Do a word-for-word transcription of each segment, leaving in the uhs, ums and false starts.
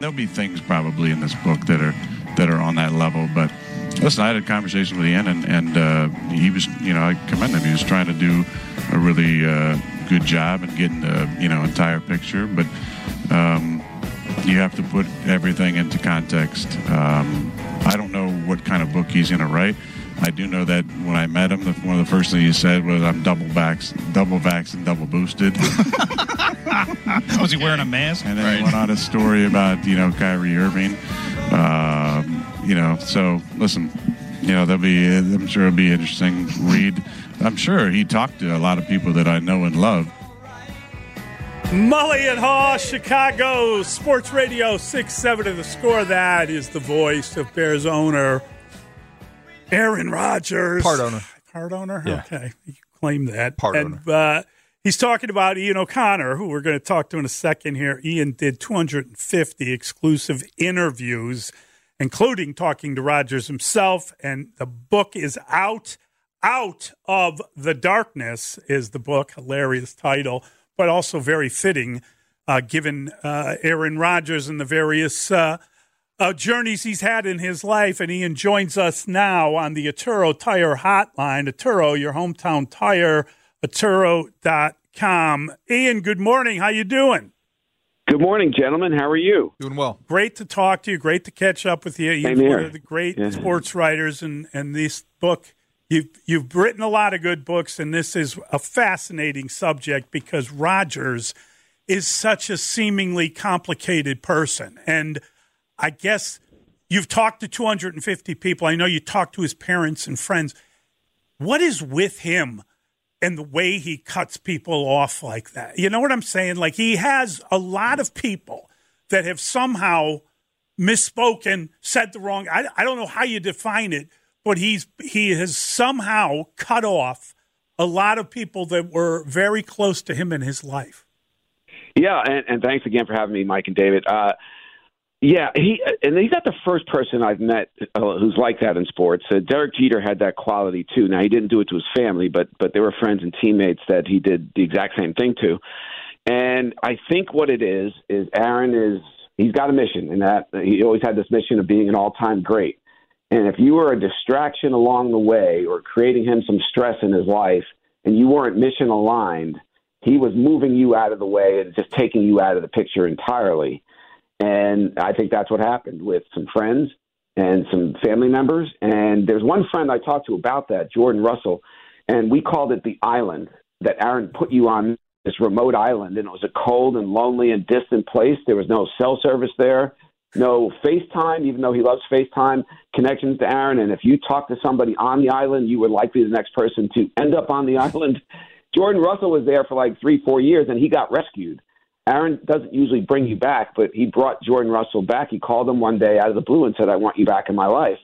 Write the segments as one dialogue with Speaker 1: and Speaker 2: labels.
Speaker 1: there'll be things probably in this book that are that are on that level. But listen, I had a conversation with Ian, and, and uh, he was, you know, I commend him. He was trying to do a really uh, good job in getting the, you know, entire picture. But um, you have to put everything into context. Um, I don't know what kind of book he's going to write. I do know that when I met him, the, one of the first things he said was, "I'm double vax, double vax, and double boosted."
Speaker 2: Was he wearing a mask?
Speaker 1: And then
Speaker 2: right.
Speaker 1: he went on a story about, you know, Kyrie Irving. Um, you know, so listen, you know, there'll be, I'm sure it'll be an interesting read. I'm sure he talked to a lot of people that I know and love.
Speaker 3: Mully and Haw, Chicago Sports Radio six seven to the Score. That is the voice of Bears owner Aaron Rodgers.
Speaker 4: Part owner.
Speaker 3: Part owner?
Speaker 4: Yeah.
Speaker 3: Okay. You claim that.
Speaker 4: Part
Speaker 3: and,
Speaker 4: owner.
Speaker 3: Uh, he's talking about Ian O'Connor, who we're going to talk to in a second here. Ian did two hundred fifty exclusive interviews, including talking to Rodgers himself, and the book is out. Out of the Darkness is the book. Hilarious title, but also very fitting, uh, given uh, Aaron Rodgers and the various uh, uh, journeys he's had in his life. And Ian joins us now on the Atturo Tire Hotline. Atturo, your hometown tire, atturo dot com. Ian, good morning. How you doing?
Speaker 5: Good morning, gentlemen. How are you?
Speaker 4: Doing well.
Speaker 3: Great to talk to you. Great to catch up with you. You're
Speaker 5: Same here.
Speaker 3: one of the great
Speaker 5: Yeah.
Speaker 3: sports writers, and, and this book, you've, you've written a lot of good books, and this is a fascinating subject because Rodgers is such a seemingly complicated person. And I guess you've talked to two hundred fifty people. I know you talked to his parents and friends. What is with him and the way he cuts people off like that? You know what I'm saying? Like, he has a lot of people that have somehow misspoken, said the wrong. I, I don't know how you define it, but he's he has somehow cut off a lot of people that were very close to him in his life.
Speaker 5: Yeah, and, and thanks again for having me, Mike and David. Uh, yeah, he and he's not the first person I've met uh, who's like that in sports. Uh, Derek Jeter had that quality too. Now, he didn't do it to his family, but but there were friends and teammates that he did the exact same thing to. And I think what it is is Aaron is he's got a mission, and that he always had this mission of being an all-time great. And if you were a distraction along the way or creating him some stress in his life, and you weren't mission aligned, he was moving you out of the way and just taking you out of the picture entirely. And I think that's what happened with some friends and some family members. And there's one friend I talked to about that, Jordan Russell, and we called it the island, that Aaron put you on this remote island, and it was a cold and lonely and distant place. There was no cell service there, no FaceTime, even though he loves FaceTime connections to Aaron. And if you talked to somebody on the island, you were likely the next person to end up on the island. Jordan Russell was there for like three, four years, and he got rescued. Aaron doesn't usually bring you back, but he brought Jordan Russell back. He called him one day out of the blue and said, "I want you back in my life."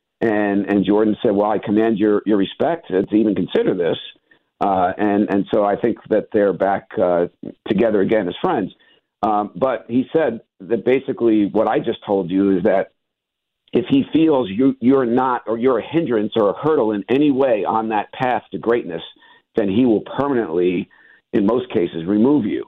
Speaker 5: And and Jordan said, "Well, I command your, your respect to even consider this." Uh, and, and so I think that they're back uh, together again as friends. Um, but he said that basically what I just told you is that if he feels you, you're not, or you're a hindrance or a hurdle in any way on that path to greatness, then he will permanently, in most cases, remove you.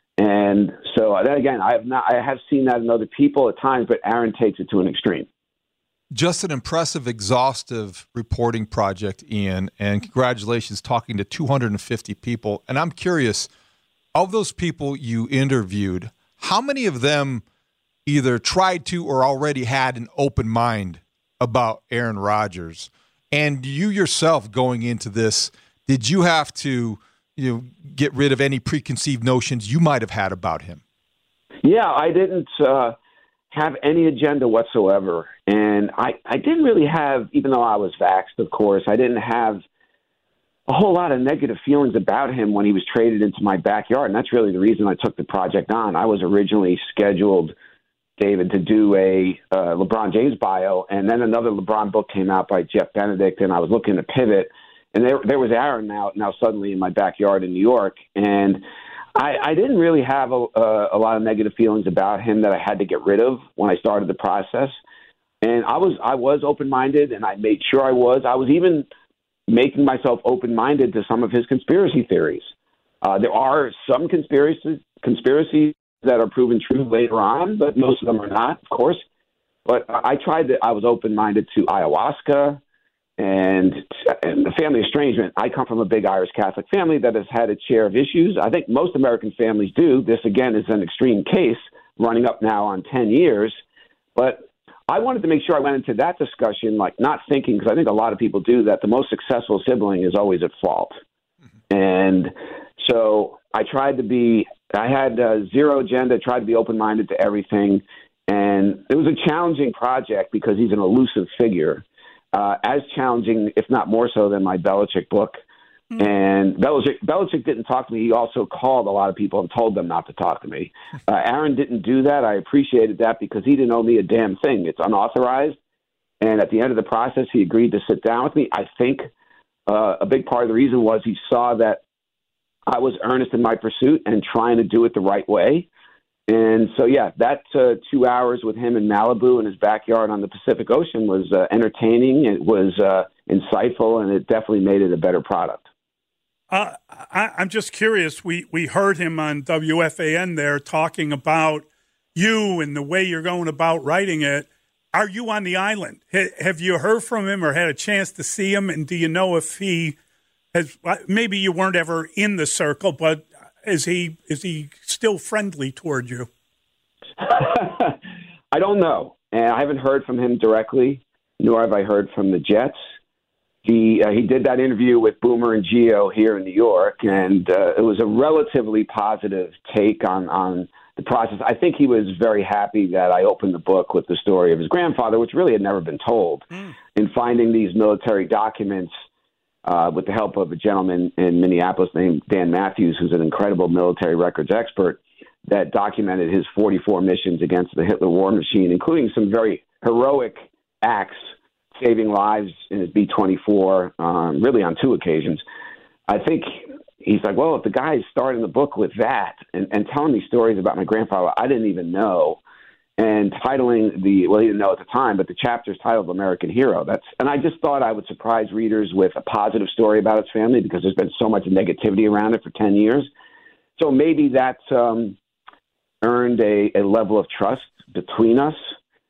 Speaker 5: And so that, again, I have not, I have seen that in other people at times, but Aaron takes it to an extreme.
Speaker 4: Just an impressive, exhaustive reporting project, Ian, and congratulations talking to two hundred fifty people. And I'm curious, of those people you interviewed, how many of them either tried to or already had an open mind about Aaron Rodgers? And you yourself going into this, did you have to, you know, get rid of any preconceived notions you might have had about him?
Speaker 5: Yeah, I didn't uh, have any agenda whatsoever. And I, I didn't really have, even though I was vaxxed, of course, I didn't have a whole lot of negative feelings about him when he was traded into my backyard. And that's really the reason I took the project on. I was originally scheduled, David, to do a uh, LeBron James bio, and then another LeBron book came out by Jeff Benedict, and I was looking to pivot. And there, there was Aaron now, now suddenly in my backyard in New York. And I, I didn't really have a, a, a lot of negative feelings about him that I had to get rid of when I started the process. And I was I was open-minded, and I made sure I was. I was even making myself open-minded to some of his conspiracy theories. Uh, there are some conspiracy conspiracy that are proven true later on, but most of them are not, of course. But I tried to, I was open-minded to ayahuasca and, and the family estrangement. I come from a big Irish Catholic family that has had its share of issues. I think most American families do. This, again, is an extreme case running up now on ten years. But I wanted to make sure I went into that discussion, like not thinking, because I think a lot of people do, that the most successful sibling is always at fault. Mm-hmm. And so I tried to be, I had uh, zero agenda, tried to be open-minded to everything. And it was a challenging project because he's an elusive figure, uh, as challenging, if not more so, than my Belichick book. Mm-hmm. And Belichick, Belichick didn't talk to me. He also called a lot of people and told them not to talk to me. Uh, Aaron didn't do that. I appreciated that because he didn't owe me a damn thing. It's unauthorized. And at the end of the process, he agreed to sit down with me. I think uh, a big part of the reason was he saw that I was earnest in my pursuit and trying to do it the right way. And so, yeah, that uh, two hours with him in Malibu in his backyard on the Pacific Ocean was uh, entertaining. It was uh, insightful, and it definitely made it a better product.
Speaker 3: Uh, I, I'm just curious. We, we heard him on W F A N there talking about you and the way you're going about writing it. Are you on the island? H- have you heard from him or had a chance to see him? And do you know if he has, maybe you weren't ever in the circle, but is he is he still friendly toward you?
Speaker 5: I don't know. And I haven't heard from him directly, nor have I heard from the Jets. He uh, he did that interview with Boomer and Gio here in New York, and uh, it was a relatively positive take on, on the process. I think he was very happy that I opened the book with the story of his grandfather, which really had never been told, mm. in finding these military documents uh, with the help of a gentleman in Minneapolis named Dan Matthews, who's an incredible military records expert, that documented his forty-four missions against the Hitler war machine, including some very heroic acts, saving lives in his B twenty-four, um, really on two occasions. I think he's like, well, if the guy is starting the book with that and, and telling me stories about my grandfather I didn't even know, and titling the, well, he didn't know at the time, but the chapter's titled American Hero. That's, and I just thought I would surprise readers with a positive story about his family because there's been so much negativity around it for ten years. So maybe that's um, earned a, a level of trust between us.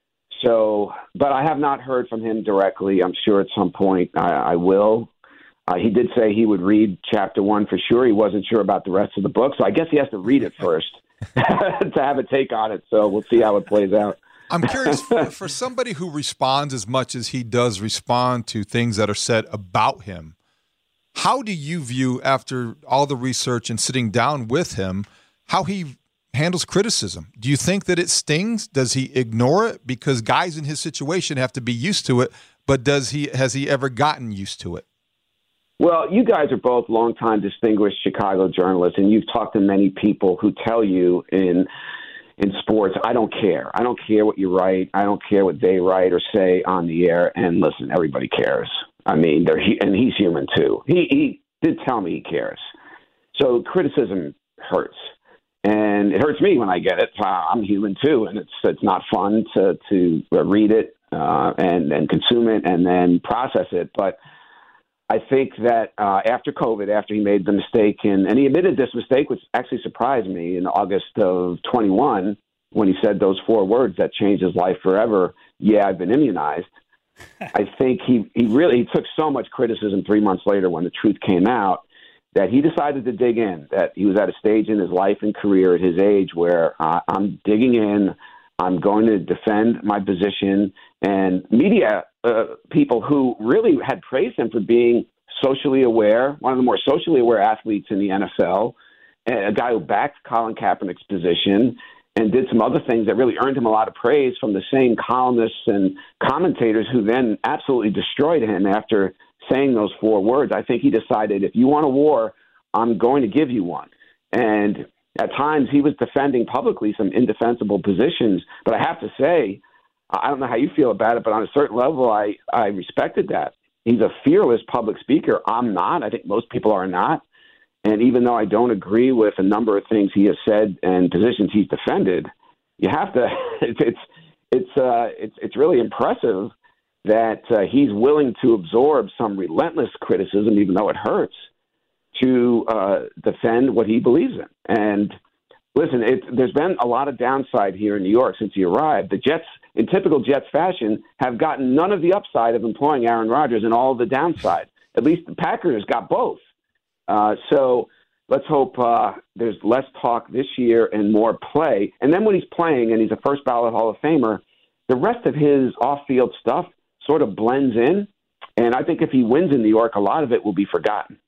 Speaker 5: So, but I have not heard from him directly. I'm sure at some point I, I will. Uh, he did say he would read chapter one for sure. He wasn't sure about the rest of the book. So I guess he has to read it first to have a take on it. So we'll see how it plays out.
Speaker 4: I'm curious, for, for somebody who responds as much as he does respond to things that are said about him, how do you view, after all the research and sitting down with him, how he handles criticism? Do you think that it stings? Does he ignore it? Because guys in his situation have to be used to it, but does he has he ever gotten used to it?
Speaker 5: Well, you guys are both longtime distinguished Chicago journalists, and you've talked to many people who tell you in in sports, I don't care. I don't care what you write. I don't care what they write or say on the air. And listen, everybody cares. I mean, they're and he's human too. He he did tell me he cares. So criticism hurts. And it hurts me when I get it. Uh, I'm human too, and it's it's not fun to to read it uh, and and consume it and then process it. But I think that uh, after COVID, after he made the mistake, and, and he admitted this mistake, which actually surprised me in August of twenty-one, when he said those four words that changed his life forever. Yeah, I've been immunized. I think he he really he took so much criticism three months later when the truth came out, that he decided to dig in, that he was at a stage in his life and career at his age where uh, I'm digging in, I'm going to defend my position. And media uh, people who really had praised him for being socially aware, one of the more socially aware athletes in the N F L, a guy who backed Colin Kaepernick's position and did some other things that really earned him a lot of praise from the same columnists and commentators who then absolutely destroyed him after saying those four words. I think he decided, if you want a war, I'm going to give you one. And at times he was defending publicly some indefensible positions. But I have to say, I don't know how you feel about it, but on a certain level, I, I respected that. He's a fearless public speaker. I'm not. I think most people are not. And even though I don't agree with a number of things he has said and positions he's defended, you have to, it's, it's, it's, uh, it's, it's really impressive that uh, he's willing to absorb some relentless criticism, even though it hurts, to uh, defend what he believes in. And listen, it, there's been a lot of downside here in New York since he arrived. The Jets, in typical Jets fashion, have gotten none of the upside of employing Aaron Rodgers and all of the downside. At least the Packers got both. Uh, so let's hope uh, there's less talk this year and more play. And then when he's playing and he's a first ballot Hall of Famer, the rest of his off-field stuff sort of blends in. And I think if he wins in New York, a lot of it will be forgotten.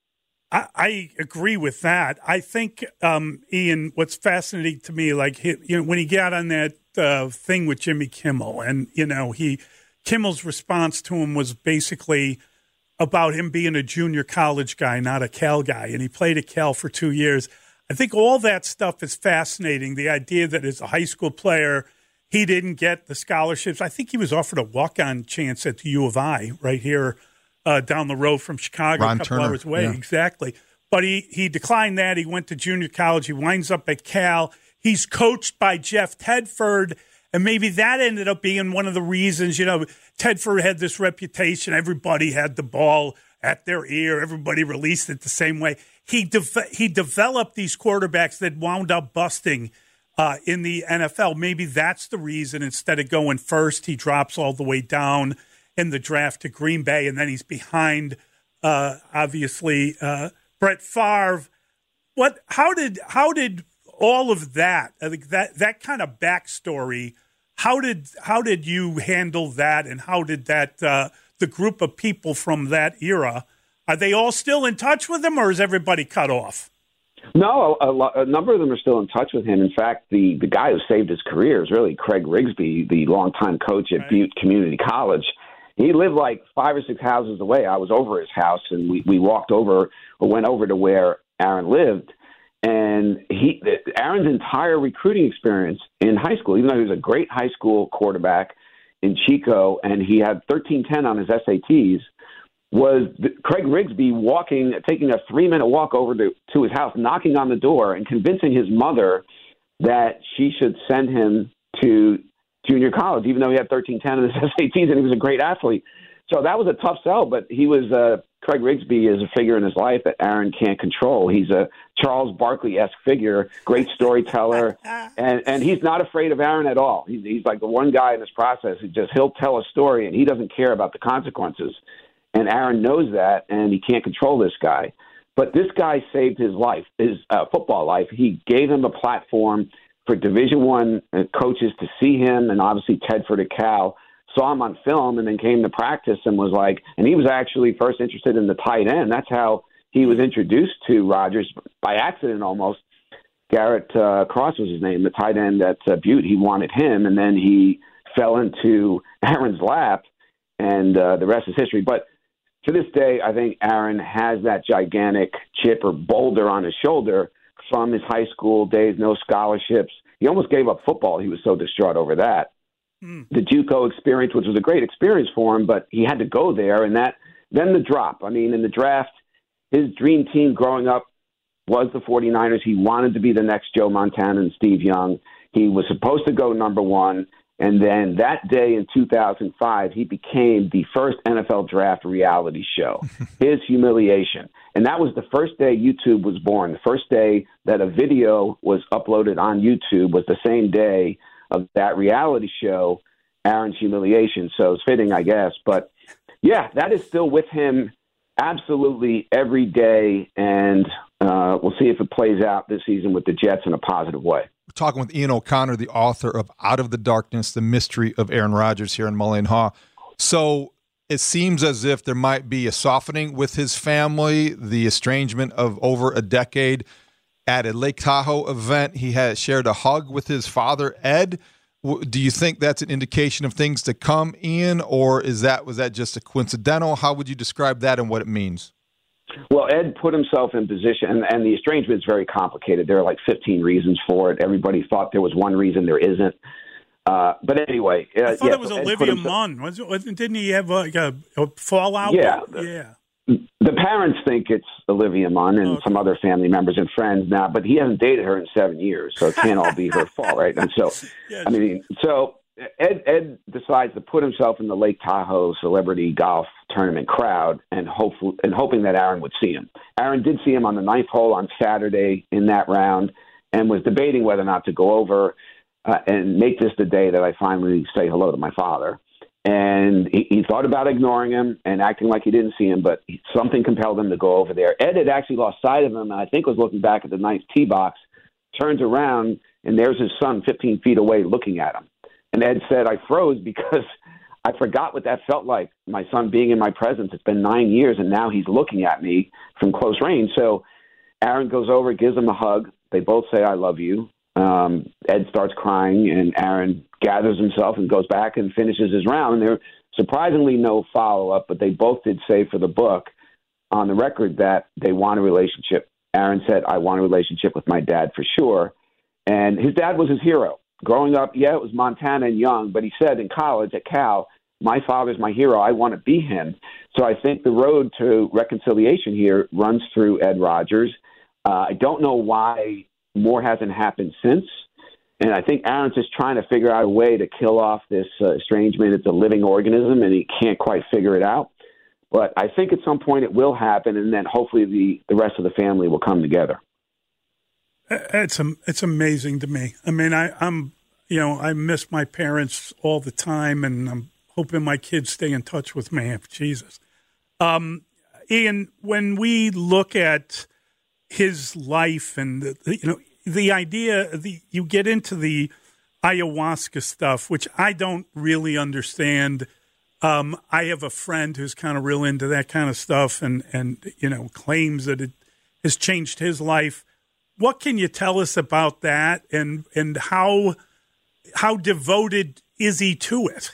Speaker 3: I, I agree with that. I think, um, Ian, what's fascinating to me, like he, you know, when he got on that uh, thing with Jimmy Kimmel, and you know, he Kimmel's response to him was basically about him being a junior college guy, not a Cal guy, and he played at Cal for two years. I think all that stuff is fascinating. The idea that as a high school player, he didn't get the scholarships. I think he was offered a walk-on chance at the U of I right here uh, down the road from Chicago,
Speaker 4: Ron
Speaker 3: a couple
Speaker 4: Turner.
Speaker 3: hours away.
Speaker 4: Yeah.
Speaker 3: Exactly. But he, he declined that. He went to junior college. He winds up at Cal. He's coached by Jeff Tedford, and maybe that ended up being one of the reasons, you know, Tedford had this reputation. Everybody had the ball at their ear. Everybody released it the same way. He de- he developed these quarterbacks that wound up busting uh, in the N F L. Maybe that's the reason. Instead of going first, he drops all the way down in the draft to Green Bay, and then he's behind, uh, obviously, uh, Brett Favre. What? How did how did all of that, I think that that kind of backstory? How did how did you handle that, and how did that uh, the group of people from that era? Are they all still in touch with him, or is everybody cut off?
Speaker 5: No, a, a, a number of them are still in touch with him. In fact, the, the guy who saved his career is really Craig Rigsby, the longtime coach at right. Butte Community College. He lived like five or six houses away. I was over his house, and we, we walked over or went over to where Aaron lived. And he, Aaron's entire recruiting experience in high school, even though he was a great high school quarterback in Chico, and he had thirteen ten on his S A Ts, was Craig Rigsby walking, taking a three-minute walk over to, to his house, knocking on the door and convincing his mother that she should send him to junior college, even though he had thirteen ten on his S A Ts and he was a great athlete. So that was a tough sell, but he was uh, Craig Rigsby is a figure in his life that Aaron can't control. He's a Charles Barkley-esque figure, great storyteller, and, and he's not afraid of Aaron at all. He's, he's like the one guy in this process who just, he'll tell a story and he doesn't care about the consequences. And Aaron knows that, and he can't control this guy. But this guy saved his life, his uh, football life. He gave him a platform for Division One coaches to see him, and obviously Tedford at Cal saw him on film and then came to practice and was like, and he was actually first interested in the tight end. That's how he was introduced to Rodgers by accident almost. Garrett uh, Cross was his name, the tight end at uh, Butte. He wanted him, and then he fell into Aaron's lap, and uh, the rest is history. But to this day, I think Aaron has that gigantic chip or boulder on his shoulder from his high school days, no scholarships. He almost gave up football. He was so distraught over that. Mm. The JUCO experience, which was a great experience for him, but he had to go there, and that then the drop. I mean, in the draft, his dream team growing up was the 49ers. He wanted to be the next Joe Montana and Steve Young. He was supposed to go number one. And then that day in two thousand five, he became the first N F L draft reality show, His Humiliation. And that was the first day YouTube was born. The first day that a video was uploaded on YouTube was the same day of that reality show, Aaron's Humiliation. So it's fitting, I guess. But, yeah, that is still with him absolutely every day. And uh, we'll see if it plays out this season with the Jets in a positive way.
Speaker 4: We're talking with Ian O'Connor, the author of Out of the Darkness, The Mystery of Aaron Rodgers here in Mully and Haugh. So it seems as if there might be a softening with his family, the estrangement of over a decade. At a Lake Tahoe event, he had shared a hug with his father, Ed. Do you think that's an indication of things to come, Ian, or is that was that just a coincidental? How would you describe that and what it means?
Speaker 5: Well, Ed put himself in position, and, and the estrangement is very complicated. There are like fifteen reasons for it. Everybody thought there was one reason. There isn't. Uh, but anyway. Uh,
Speaker 3: I thought
Speaker 5: yeah,
Speaker 3: it was
Speaker 5: so Ed
Speaker 3: Olivia
Speaker 5: himself,
Speaker 3: Munn. Was it, didn't he have like a, a fallout?
Speaker 5: Yeah.
Speaker 3: Yeah.
Speaker 5: The parents think it's Olivia Munn and okay. some other family members and friends now, but he hasn't dated her in seven years, so it can't all be her fault, right? And so, yes. I mean, so Ed, Ed decides to put himself in the Lake Tahoe celebrity golf tournament crowd and hope and hoping that Aaron would see him. Aaron did see him on the ninth hole on Saturday in that round, and was debating whether or not to go over uh, and make this the day that I finally say hello to my father. And he, he thought about ignoring him and acting like he didn't see him, but something compelled him to go over there. Ed had actually lost sight of him, and I think was looking back at the ninth tee box, turns around, and there's his son fifteen feet away looking at him. And Ed said, I froze because I forgot what that felt like, my son being in my presence. It's been nine years, and now he's looking at me from close range. So Aaron goes over, gives him a hug. They both say, I love you. Um, Ed starts crying, and Aaron gathers himself and goes back and finishes his round. And there's surprisingly no follow-up, but they both did say for the book on the record that they want a relationship. Aaron said, I want a relationship with my dad for sure. And his dad was his hero. Growing up, yeah, it was Montana and Young, but he said in college at Cal, my father's my hero. I want to be him. So I think the road to reconciliation here runs through Ed Rogers. Uh, I don't know why more hasn't happened since. And I think Aaron's just trying to figure out a way to kill off this uh, estrangement. It's a living organism, and he can't quite figure it out. But I think at some point it will happen, and then hopefully the, the rest of the family will come together.
Speaker 3: It's it's amazing to me. I mean, I, I'm you know I miss my parents all the time, and I'm hoping my kids stay in touch with me. Jesus, um, Ian, when we look at his life and the, you know the idea, the you get into the ayahuasca stuff, which I don't really understand. Um, I have a friend who's kind of real into that kind of stuff, and and you know claims that it has changed his life. What can you tell us about that, and and how how devoted is he to it?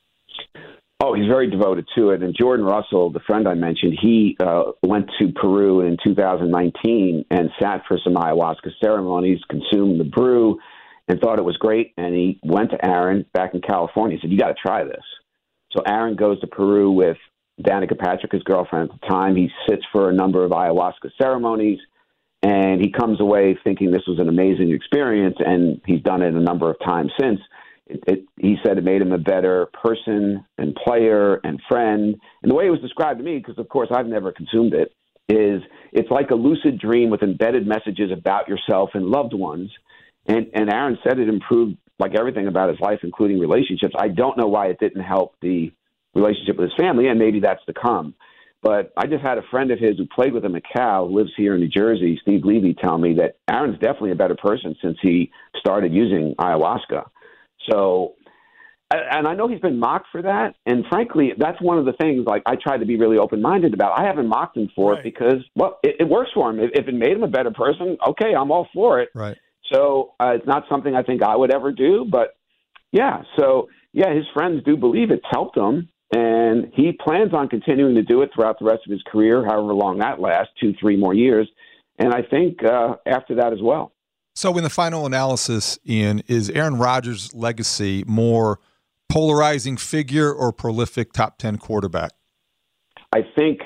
Speaker 5: Oh, he's very devoted to it. And Jordan Russell, the friend I mentioned, he uh, went to Peru in two thousand nineteen and sat for some ayahuasca ceremonies, consumed the brew, and thought it was great. And he went to Aaron back in California and said, you got to try this. So Aaron goes to Peru with Danica Patrick, his girlfriend at the time. He sits for a number of ayahuasca ceremonies. And he comes away thinking this was an amazing experience, and he's done it a number of times since. It, it, he said it made him a better person and player and friend. And the way it was described to me, because, of course, I've never consumed it, is it's like a lucid dream with embedded messages about yourself and loved ones. And, and Aaron said it improved, like everything about his life, including relationships. I don't know why it didn't help the relationship with his family, and maybe that's to come. But I just had a friend of his who played with him at Cal, who lives here in New Jersey, Steve Levy, tell me that Aaron's definitely a better person since he started using ayahuasca. So, and I know he's been mocked for that. And frankly, that's one of the things, like, I tried to be really open-minded about. I haven't mocked him for right. it because, well, it, it works for him. If, if it made him a better person, okay, I'm all for it.
Speaker 4: Right.
Speaker 5: So uh, it's not something I think I would ever do. But, yeah, so, yeah, his friends do believe it's helped him. And he plans on continuing to do it throughout the rest of his career, however long that lasts, two, three more years. And I think uh, after that as well.
Speaker 4: So in the final analysis, Ian, is Aaron Rodgers' legacy more polarizing figure or prolific top ten quarterback?
Speaker 5: I think,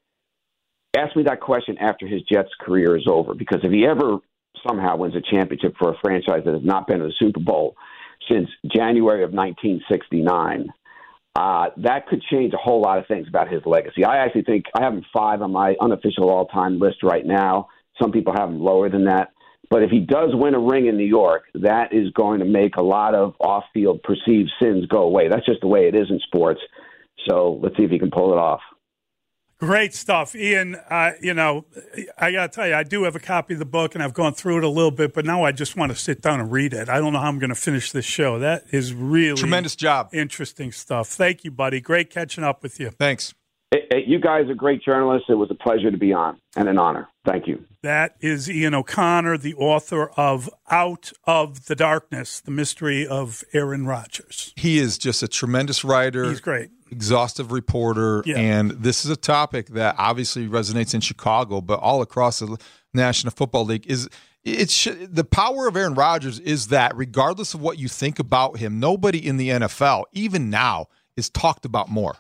Speaker 5: ask me that question after his Jets career is over, because if he ever somehow wins a championship for a franchise that has not been to the Super Bowl since January of nineteen sixty-nine, Uh, that could change a whole lot of things about his legacy. I actually think I have him five on my unofficial all-time list right now. Some people have him lower than that. But if he does win a ring in New York, that is going to make a lot of off-field perceived sins go away. That's just the way it is in sports. So let's see if he can pull it off.
Speaker 3: Great stuff, Ian. Uh, you know, I got to tell you, I do have a copy of the book, and I've gone through it a little bit, but now I just want to sit down and read it. I don't know how I'm going to finish this show. That is really
Speaker 4: tremendous job.
Speaker 3: Interesting stuff. Thank you, buddy. Great catching up with you.
Speaker 4: Thanks.
Speaker 5: Hey, hey, you guys are great journalists. It was a pleasure to be on and an honor. Thank you.
Speaker 3: That is Ian O'Connor, the author of Out of the Darkness, The Mystery of Aaron Rodgers.
Speaker 4: He is just a tremendous writer.
Speaker 3: He's great.
Speaker 4: Exhaustive reporter, yeah. And this is a topic that obviously resonates in Chicago, but all across the National Football League. Is it's the power of Aaron Rodgers is that regardless of what you think about him, nobody in the N F L, even now, is talked about more.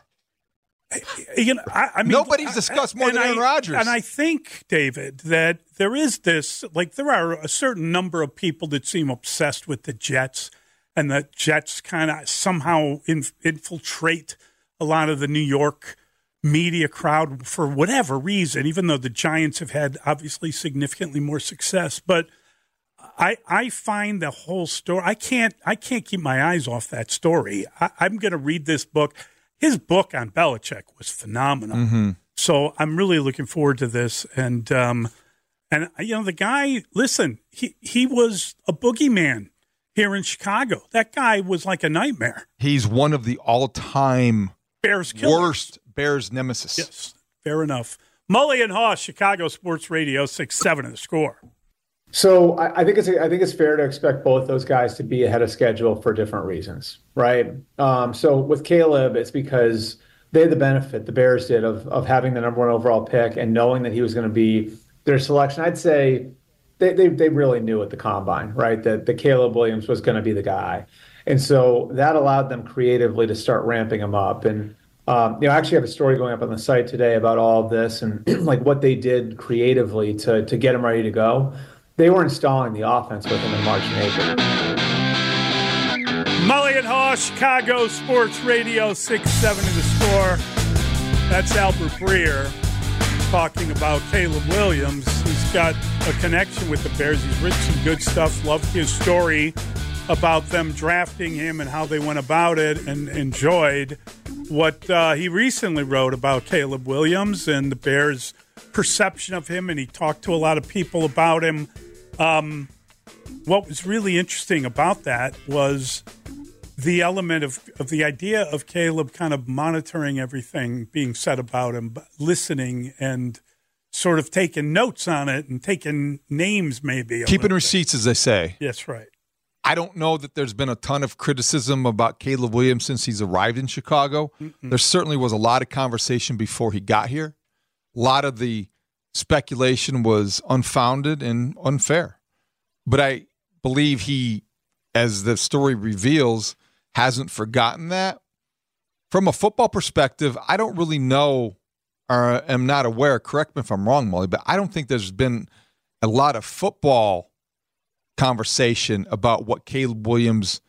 Speaker 3: You know, I, I mean,
Speaker 4: nobody's discussed more than
Speaker 3: I,
Speaker 4: Aaron Rodgers.
Speaker 3: And I think, David, that there is this, like, there are a certain number of people that seem obsessed with the Jets, and the Jets kind of somehow in, infiltrate a lot of the New York media crowd for whatever reason, even though the Giants have had obviously significantly more success. But I, I find the whole story. I can't I can't keep my eyes off that story. I, I'm going to read this book. His book on Belichick was phenomenal.
Speaker 4: Mm-hmm.
Speaker 3: So I'm really looking forward to this. And um, and you know the guy. Listen, he he was a boogeyman here in Chicago. That guy was like a nightmare.
Speaker 4: He's one of the all-time
Speaker 3: Bears killers.
Speaker 4: worst Bears nemesis.
Speaker 3: Yes, fair enough. Mully and Haw, Chicago Sports Radio, six seven in the score.
Speaker 6: So I, I think it's I think it's fair to expect both those guys to be ahead of schedule for different reasons, right? Um, so with Caleb, it's because they had the benefit, the Bears did, of of having the number one overall pick and knowing that he was going to be their selection. I'd say they, they they really knew at the combine, right, that the Caleb Williams was going to be the guy, and so that allowed them creatively to start ramping him up. And um, you know, I actually have a story going up on the site today about all of this and like what they did creatively to to get him ready to go. They were installing the offense with him in March and April.
Speaker 3: Mully and Haw, Chicago Sports Radio, six seven in the score. That's Albert Breer talking about Caleb Williams. He's got a connection with the Bears. He's written some good stuff. Loved his story about them drafting him and how they went about it, and enjoyed what uh, he recently wrote about Caleb Williams and the Bears' perception of him, and he talked to a lot of people about him. Um, what was really interesting about that was the element of, of the idea of Caleb kind of monitoring everything being said about him, listening and sort of taking notes on it and taking names maybe.
Speaker 4: Keeping receipts, as they say.
Speaker 3: Yes, right.
Speaker 4: I don't know that there's been a ton of criticism about Caleb Williams since he's arrived in Chicago. Mm-mm. There certainly was a lot of conversation before he got here. A lot of the speculation was unfounded and unfair. But I believe he, as the story reveals, hasn't forgotten that. From a football perspective, I don't really know or am not aware, correct me if I'm wrong, Molly, but I don't think there's been a lot of football conversation about what Caleb Williams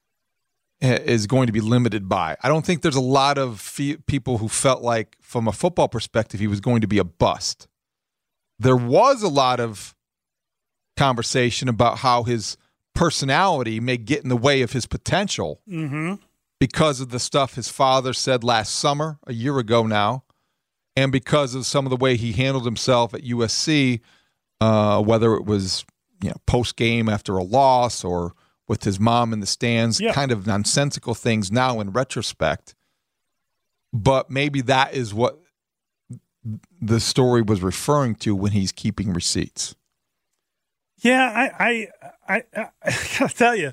Speaker 4: is going to be limited by. I don't think there's a lot of fe- people who felt like, from a football perspective, he was going to be a bust. There was a lot of conversation about how his personality may get in the way of his potential
Speaker 3: mm-hmm.
Speaker 4: because of the stuff his father said last summer, a year ago now, and because of some of the way he handled himself at U S C, uh, whether it was you know post-game after a loss or with his mom in the stands,
Speaker 3: yeah.
Speaker 4: kind of nonsensical things now in retrospect. But maybe that is what the story was referring to when he's keeping receipts.
Speaker 3: Yeah, I, I, I, I, I gotta tell you,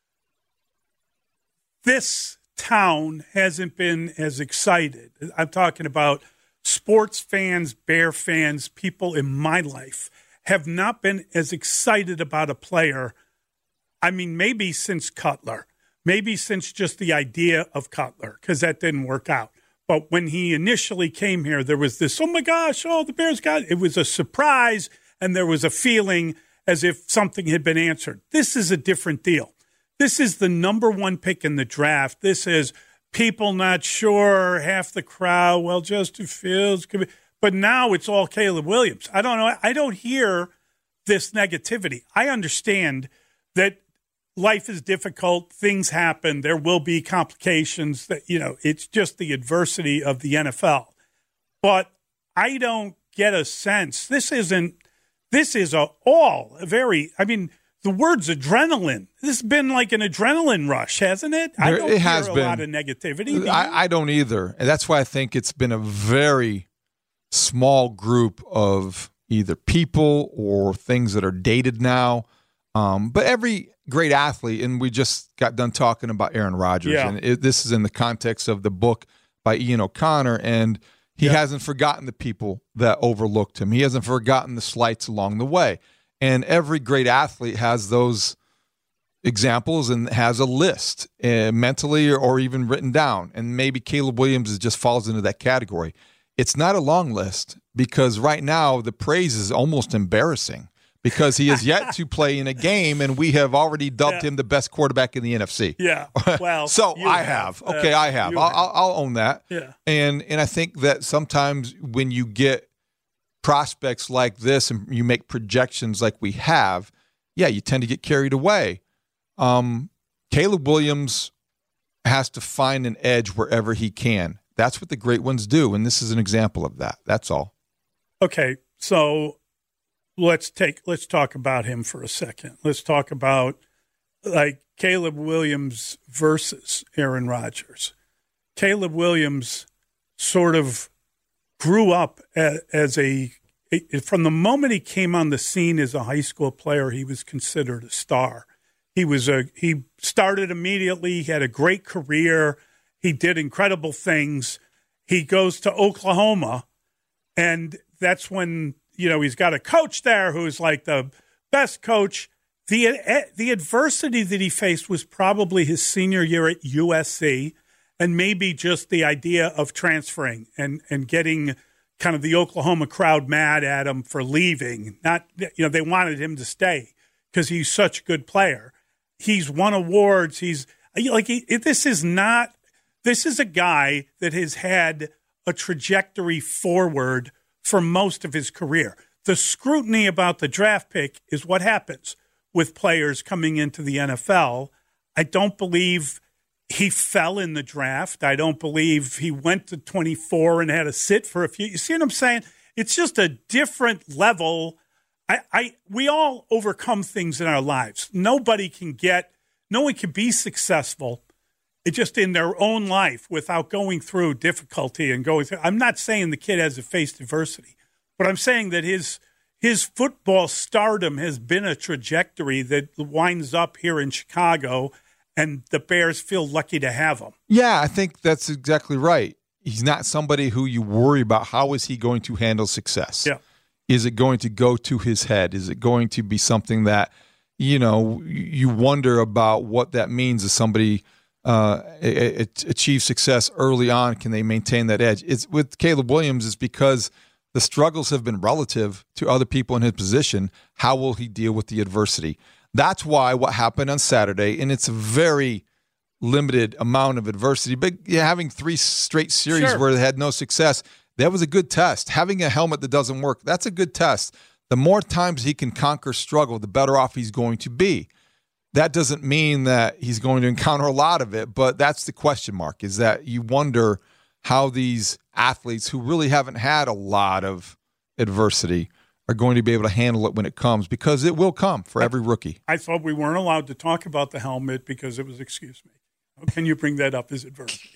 Speaker 3: this town hasn't been as excited. I'm talking about sports fans, Bear fans, people in my life have not been as excited about a player. I mean, maybe since Cutler, maybe since just the idea of Cutler, because that didn't work out. But when he initially came here, there was this, oh my gosh, oh, the Bears got it. It was a surprise, and there was a feeling as if something had been answered. This is a different deal. This is the number one pick in the draft. This is people not sure, half the crowd, well, Justin Fields. But now it's all Caleb Williams. I don't know. I don't hear this negativity. I understand that life is difficult. Things happen. There will be complications. That you know, it's just the adversity of the N F L. But I don't get a sense. This isn't. This is a, all a very. I mean, the word's adrenaline. This has been like an adrenaline rush, hasn't it? I
Speaker 4: There,
Speaker 3: don't
Speaker 4: it
Speaker 3: hear
Speaker 4: has
Speaker 3: a
Speaker 4: been.
Speaker 3: lot of negativity. do
Speaker 4: I,
Speaker 3: you?
Speaker 4: I don't either. And that's why I think it's been a very small group of either people or things that are dated now. Um, but every great athlete, and we just got done talking about Aaron Rodgers,
Speaker 3: Yeah.
Speaker 4: and it, this is in the context of the book by Ian O'Connor, and he
Speaker 3: Yeah.
Speaker 4: hasn't forgotten the people that overlooked him. He hasn't forgotten the slights along the way. And every great athlete has those examples and has a list uh, mentally or, or even written down. And maybe Caleb Williams just falls into that category. It's not a long list because right now the praise is almost embarrassing because he has yet to play in a game, and we have already dubbed
Speaker 3: Yeah.
Speaker 4: him the best quarterback in the N F C.
Speaker 3: Yeah. Well,
Speaker 4: so
Speaker 3: you
Speaker 4: I have.
Speaker 3: have.
Speaker 4: Okay,
Speaker 3: Uh,
Speaker 4: I have.
Speaker 3: you
Speaker 4: I'll,
Speaker 3: have.
Speaker 4: I'll, I'll own that.
Speaker 3: Yeah.
Speaker 4: And and I think that sometimes when you get prospects like this and you make projections like we have, yeah, you tend to get carried away. Um, Caleb Williams has to find an edge wherever he can. That's what the great ones do, and this is an example of that. That's all.
Speaker 3: Okay, so let's take let's talk about him for a second. Let's talk about like Caleb Williams versus Aaron Rodgers. Caleb Williams sort of grew up as, as a from the moment he came on the scene as a high school player, he was considered a star. He was a he started immediately. He had a great career. He did incredible things. He goes to Oklahoma, and that's when, you know, he's got a coach there who's like the best coach. The the adversity that he faced was probably his senior year at U S C, and maybe just the idea of transferring and, and getting kind of the Oklahoma crowd mad at him for leaving. Not, you know, they wanted him to stay because he's such a good player. He's won awards. He's like, he, this is not, this is a guy that has had a trajectory forward for most of his career. The scrutiny about the draft pick is what happens with players coming into the N F L. I don't believe he fell in the draft. I don't believe he went to twenty-four and had to sit for a few. You see what I'm saying? It's just a different level. I, I we all overcome things in our lives. Nobody can get, no one can be successful just in their own life without going through difficulty and going through. I'm not saying the kid hasn't faced adversity, but I'm saying that his his football stardom has been a trajectory that winds up here in Chicago, and the Bears feel lucky to have him.
Speaker 4: Yeah, I think that's exactly right. He's not somebody who you worry about how is he going to handle success.
Speaker 3: Yeah.
Speaker 4: Is it going to go to his head? Is it going to be something that, you know, you wonder about what that means as somebody uh, achieve success early on? Can they maintain that edge? It's with Caleb Williams, it's because the struggles have been relative to other people in his position. How will he deal with the adversity? That's why what happened on Saturday, and it's a very limited amount of adversity, but yeah, having three straight series
Speaker 3: Sure.
Speaker 4: where they had no success, that was a good test. Having a helmet that doesn't work, that's a good test. The more times he can conquer struggle, the better off he's going to be. That doesn't mean that he's going to encounter a lot of it, but that's the question mark, is that you wonder how these athletes who really haven't had a lot of adversity are going to be able to handle it when it comes, because it will come for every rookie.
Speaker 3: I thought we weren't allowed to talk about the helmet because it was, excuse me. How can you bring that up as adversity?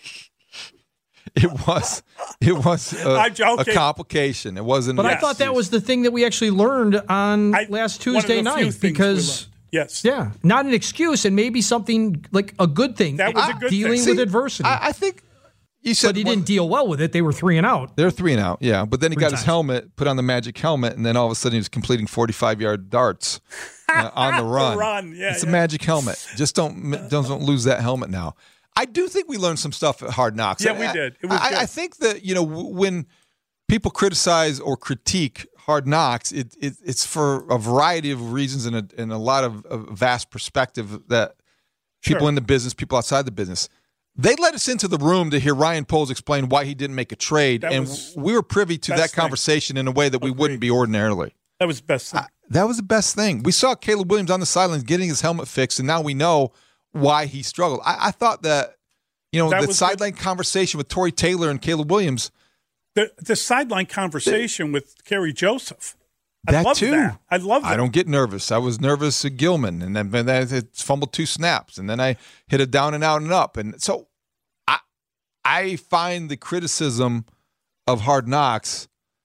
Speaker 4: It was it was a,
Speaker 3: I'm
Speaker 4: a
Speaker 3: joking.
Speaker 4: complication. It wasn't.
Speaker 7: But
Speaker 4: an
Speaker 7: I thought that
Speaker 4: excuse.
Speaker 7: was the thing that we actually learned on
Speaker 3: I-
Speaker 7: last
Speaker 3: one of the
Speaker 7: Tuesday
Speaker 3: few
Speaker 7: night,
Speaker 3: things we
Speaker 7: because
Speaker 3: learned. Yes.
Speaker 7: yeah, not an excuse, and maybe something like a good thing.
Speaker 3: That was a good
Speaker 7: dealing
Speaker 3: thing.
Speaker 7: with
Speaker 4: See,
Speaker 7: adversity.
Speaker 4: I, I think you said
Speaker 7: but he
Speaker 4: one-
Speaker 7: didn't deal well with it. They were three and out.
Speaker 4: They're three and out, yeah. But then he
Speaker 7: Three
Speaker 4: got his
Speaker 7: times.
Speaker 4: helmet, put on the magic helmet, and then all of a sudden he was completing forty-five yard darts uh, on the run.
Speaker 3: run, yeah,
Speaker 4: it's
Speaker 3: yeah.
Speaker 4: a magic helmet. Just don't don't don't lose that helmet now. I do think we learned some stuff at Hard Knocks.
Speaker 3: Yeah, we
Speaker 4: I-
Speaker 3: did. It was
Speaker 4: I,
Speaker 3: good.
Speaker 4: I think that, you know, w- when people criticize or critique Hard Knocks, it, it it's for a variety of reasons and a, and a lot of, of vast perspective that people
Speaker 3: Sure.
Speaker 4: in the business, people outside the business. They let us into the room to hear Ryan Poles explain why he didn't make a trade,
Speaker 3: That
Speaker 4: and
Speaker 3: was
Speaker 4: we were privy to
Speaker 3: best
Speaker 4: that
Speaker 3: thing.
Speaker 4: conversation in a way that we wouldn't be ordinarily.
Speaker 3: That was the best thing.
Speaker 4: That was the best thing. We saw Caleb Williams on the sidelines getting his helmet fixed, and now we know why he struggled. I, I thought that, you know,
Speaker 3: That
Speaker 4: the
Speaker 3: was
Speaker 4: sideline conversation with Torrey Taylor and Caleb Williams,
Speaker 3: The the sideline conversation with Kerry Joseph. I
Speaker 4: that
Speaker 3: love
Speaker 4: too.
Speaker 3: that. I love that.
Speaker 4: I don't get nervous. I was nervous at Gilman, and then, then I fumbled two snaps, and then I hit a down and out and up. And so I I find the criticism of Hard Knocks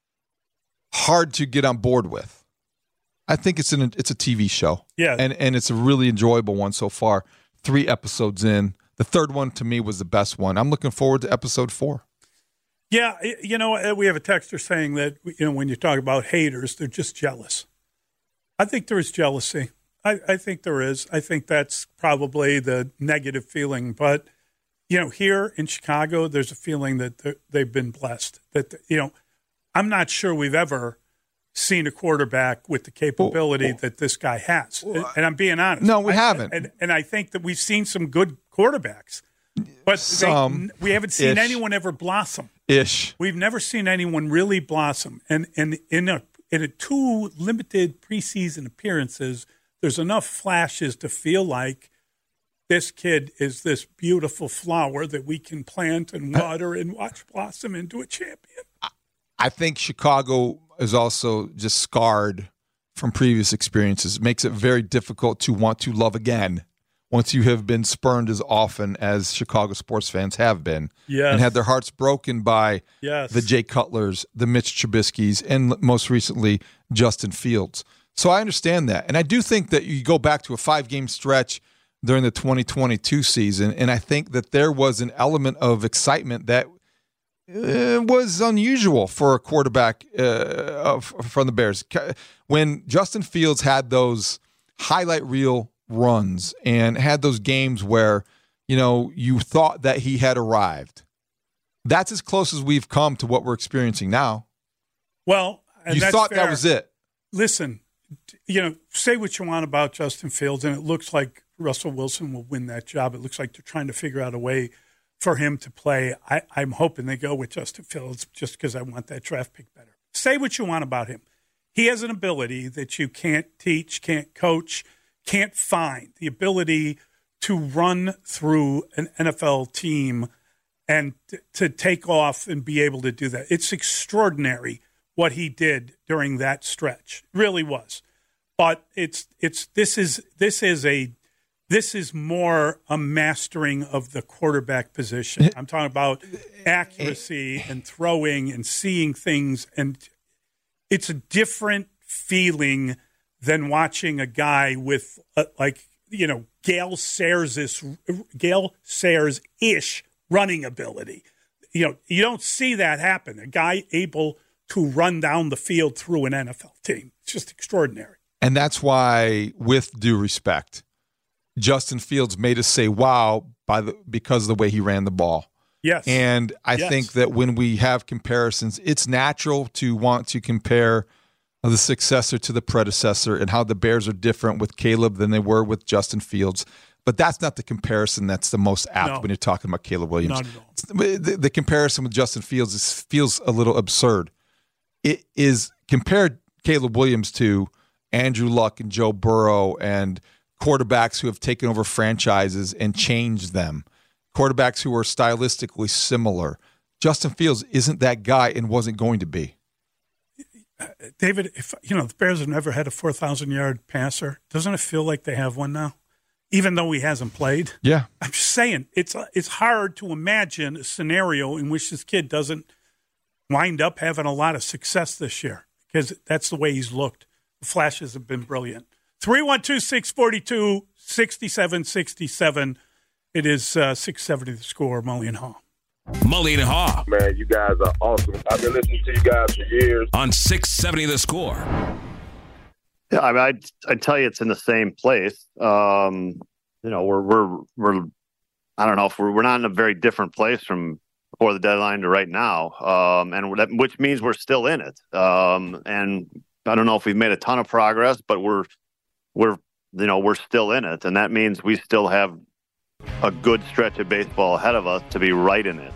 Speaker 4: hard to get on board with. I think it's an it's a T V show.
Speaker 3: Yeah.
Speaker 4: And and it's a really enjoyable one so far. Three episodes in. The third one to me was the best one. I'm looking forward to episode four.
Speaker 3: Yeah, y- you know, uh, we have a texter saying that, you know, when you talk about haters, they're just jealous. I think there is jealousy. I, I think there is. I think that's probably the negative feeling. But, you know, here in Chicago, there's a feeling that they're- they've been blessed. That, you know, I'm not sure we've ever seen a quarterback with the capability that this guy has. And, and I'm being honest.
Speaker 4: No, we
Speaker 3: I-
Speaker 4: haven't.
Speaker 3: And, and I think that we've seen some good quarterbacks. But
Speaker 4: Some
Speaker 3: they, we haven't seen
Speaker 4: ish.
Speaker 3: anyone ever blossom.
Speaker 4: Ish.
Speaker 3: We've never seen anyone really blossom. And, and in a in a two limited preseason appearances, There's enough flashes to feel like this kid is this beautiful flower that we can plant and water and watch blossom into a champion.
Speaker 4: I think Chicago is also just scarred from previous experiences. It makes it very difficult to want to love again once you have been spurned as often as Chicago sports fans have been,
Speaker 3: yes.
Speaker 4: and had their hearts broken by
Speaker 3: yes.
Speaker 4: the Jay Cutlers, the Mitch Trubisky's, and most recently, Justin Fields. So I understand that. And I do think that you go back to a five-game stretch during the twenty twenty-two season, and I think that there was an element of excitement that uh, was unusual for a quarterback uh, from the Bears. When Justin Fields had those highlight reel runs and had those games where, you know, you thought that he had arrived, that's as close as we've come to what we're experiencing now.
Speaker 3: Well, and
Speaker 4: you
Speaker 3: that's
Speaker 4: thought
Speaker 3: fair.
Speaker 4: that was it.
Speaker 3: Listen, you know, say what you want about Justin Fields, and it looks like Russell Wilson will win that job. It looks like they're trying to figure out a way for him to play. I, I'm hoping they go with Justin Fields just because I want that draft pick better. Say what you want about him. He has an ability that you can't teach, can't coach, can't find. The ability to run through an N F L team and t- to take off and be able to do that. It's extraordinary what he did during that stretch. It really was. But it's it's this is this is a This is more a mastering of the quarterback position. I'm talking about accuracy and throwing and seeing things. And it's a different feeling than watching a guy with, uh, like, you know, Gale Sayers' Gale Sayers-ish running ability. You know, you don't see that happen. A guy able to run down the field through an N F L team. It's just extraordinary.
Speaker 4: And that's why, with due respect, Justin Fields made us say, wow, by the because of the way he ran the ball.
Speaker 3: Yes.
Speaker 4: And I
Speaker 3: yes.
Speaker 4: think that when we have comparisons, it's natural to want to compare the successor to the predecessor and how the Bears are different with Caleb than they were with Justin Fields. But that's not the comparison that's the most apt
Speaker 3: no.
Speaker 4: when you're talking about Caleb Williams.
Speaker 3: Not at all.
Speaker 4: The, the comparison with Justin Fields is, feels a little absurd. It is compared Caleb Williams to Andrew Luck and Joe Burrow and quarterbacks who have taken over franchises and changed them, quarterbacks who are stylistically similar. Justin Fields isn't that guy and wasn't going to be.
Speaker 3: David, if you know the Bears have never had a four thousand yard passer, doesn't it feel like they have one now? Even though he hasn't played?
Speaker 4: Yeah.
Speaker 3: I'm just saying, it's it's hard to imagine a scenario in which this kid doesn't wind up having a lot of success this year because that's the way he's looked. The flashes have been brilliant. three one two, six four two, six seven six seven. It is uh, six seventy The Score, Mully and Haw.
Speaker 8: Mully and Haw.
Speaker 9: Man, you guys are awesome. I've been listening to you guys for years.
Speaker 8: On six seventy The Score.
Speaker 10: Yeah, I mean, I'd, I'd tell you it's in the same place. Um, you know, we're, we're, we're, I don't know if we're, we're not in a very different place from before the deadline to right now. Um, and that, which means we're still in it. Um, and I don't know if we've made a ton of progress, but we're, we're, you know, we're still in it. And that means we still have a good stretch of baseball ahead of us to be right in it.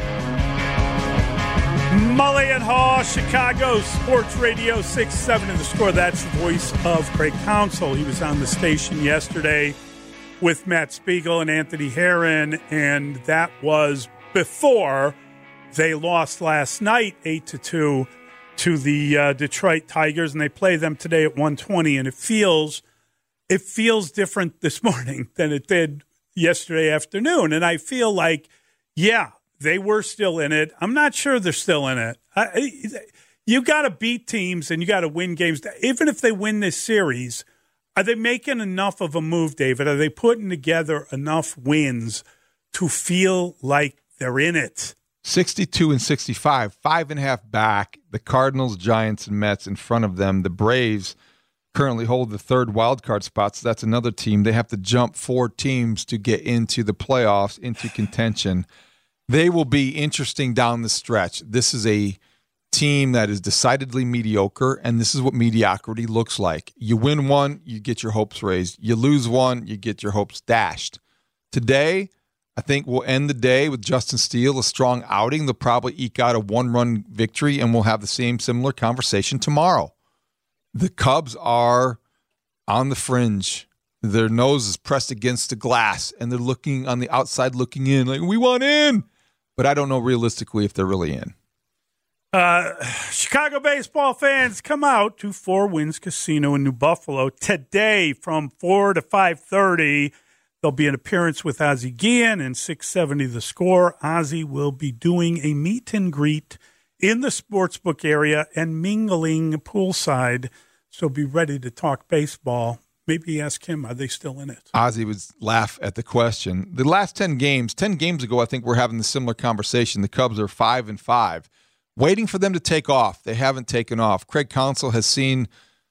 Speaker 3: Mully and Haw, Chicago Sports Radio six seventy The Score. That's the voice of Craig Counsell. He was on the station yesterday with Matt Spiegel and Anthony Herron, and that was before they lost last night eight to two to the uh, Detroit Tigers, and they play them today at one twenty, and it feels it feels different this morning than it did yesterday afternoon. And I feel like, yeah, they were still in it. I'm not sure they're still in it. I, you got to beat teams and you got to win games. Even if they win this series, are they making enough of a move, David? Are they putting together enough wins to feel like they're in it?
Speaker 4: sixty-two and sixty-five, five and a half back. The Cardinals, Giants, and Mets in front of them. The Braves currently hold the third wild card spot, so that's another team. They have to jump four teams to get into the playoffs, into contention. They will be interesting down the stretch. This is a team that is decidedly mediocre, and this is what mediocrity looks like. You win one, you get your hopes raised. You lose one, you get your hopes dashed. Today, I think we'll end the day with Justin Steele, a strong outing. They'll probably eke out a one-run victory, and we'll have the same similar conversation tomorrow. The Cubs are on the fringe. Their nose is pressed against the glass, and they're looking on the outside, looking in, like, we want in. But I don't know realistically if they're really in.
Speaker 3: Uh, Chicago baseball fans, come out to Four Winds Casino in New Buffalo today from four to five thirty. There'll be an appearance with Ozzie Guillen and six seventy The Score. Ozzie will be doing a meet and greet in the sportsbook area and mingling poolside. So be ready to talk baseball. Maybe ask him, are they still in it?
Speaker 4: Ozzie would laugh at the question. The last ten games, ten games ago, I think we're having a similar conversation. The Cubs are five and five. Waiting for them to take off. They haven't taken off. Craig Counsell has seen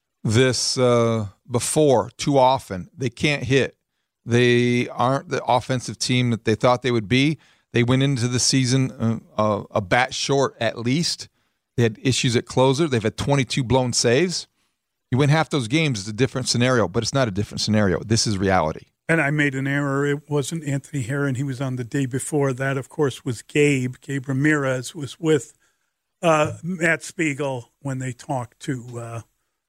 Speaker 4: this uh, before too often. They can't hit. They aren't the offensive team that they thought they would be. They went into the season uh, uh, a bat short at least. They had issues at closer. They've had twenty-two blown saves. You win half those games, it's a different scenario, but it's not a different scenario. This is reality.
Speaker 3: And I made an error. It wasn't Anthony Herron. He was on the day before. That, of course, was Gabe. Gabe Ramirez was with Uh, Matt Spiegel when they talked to uh,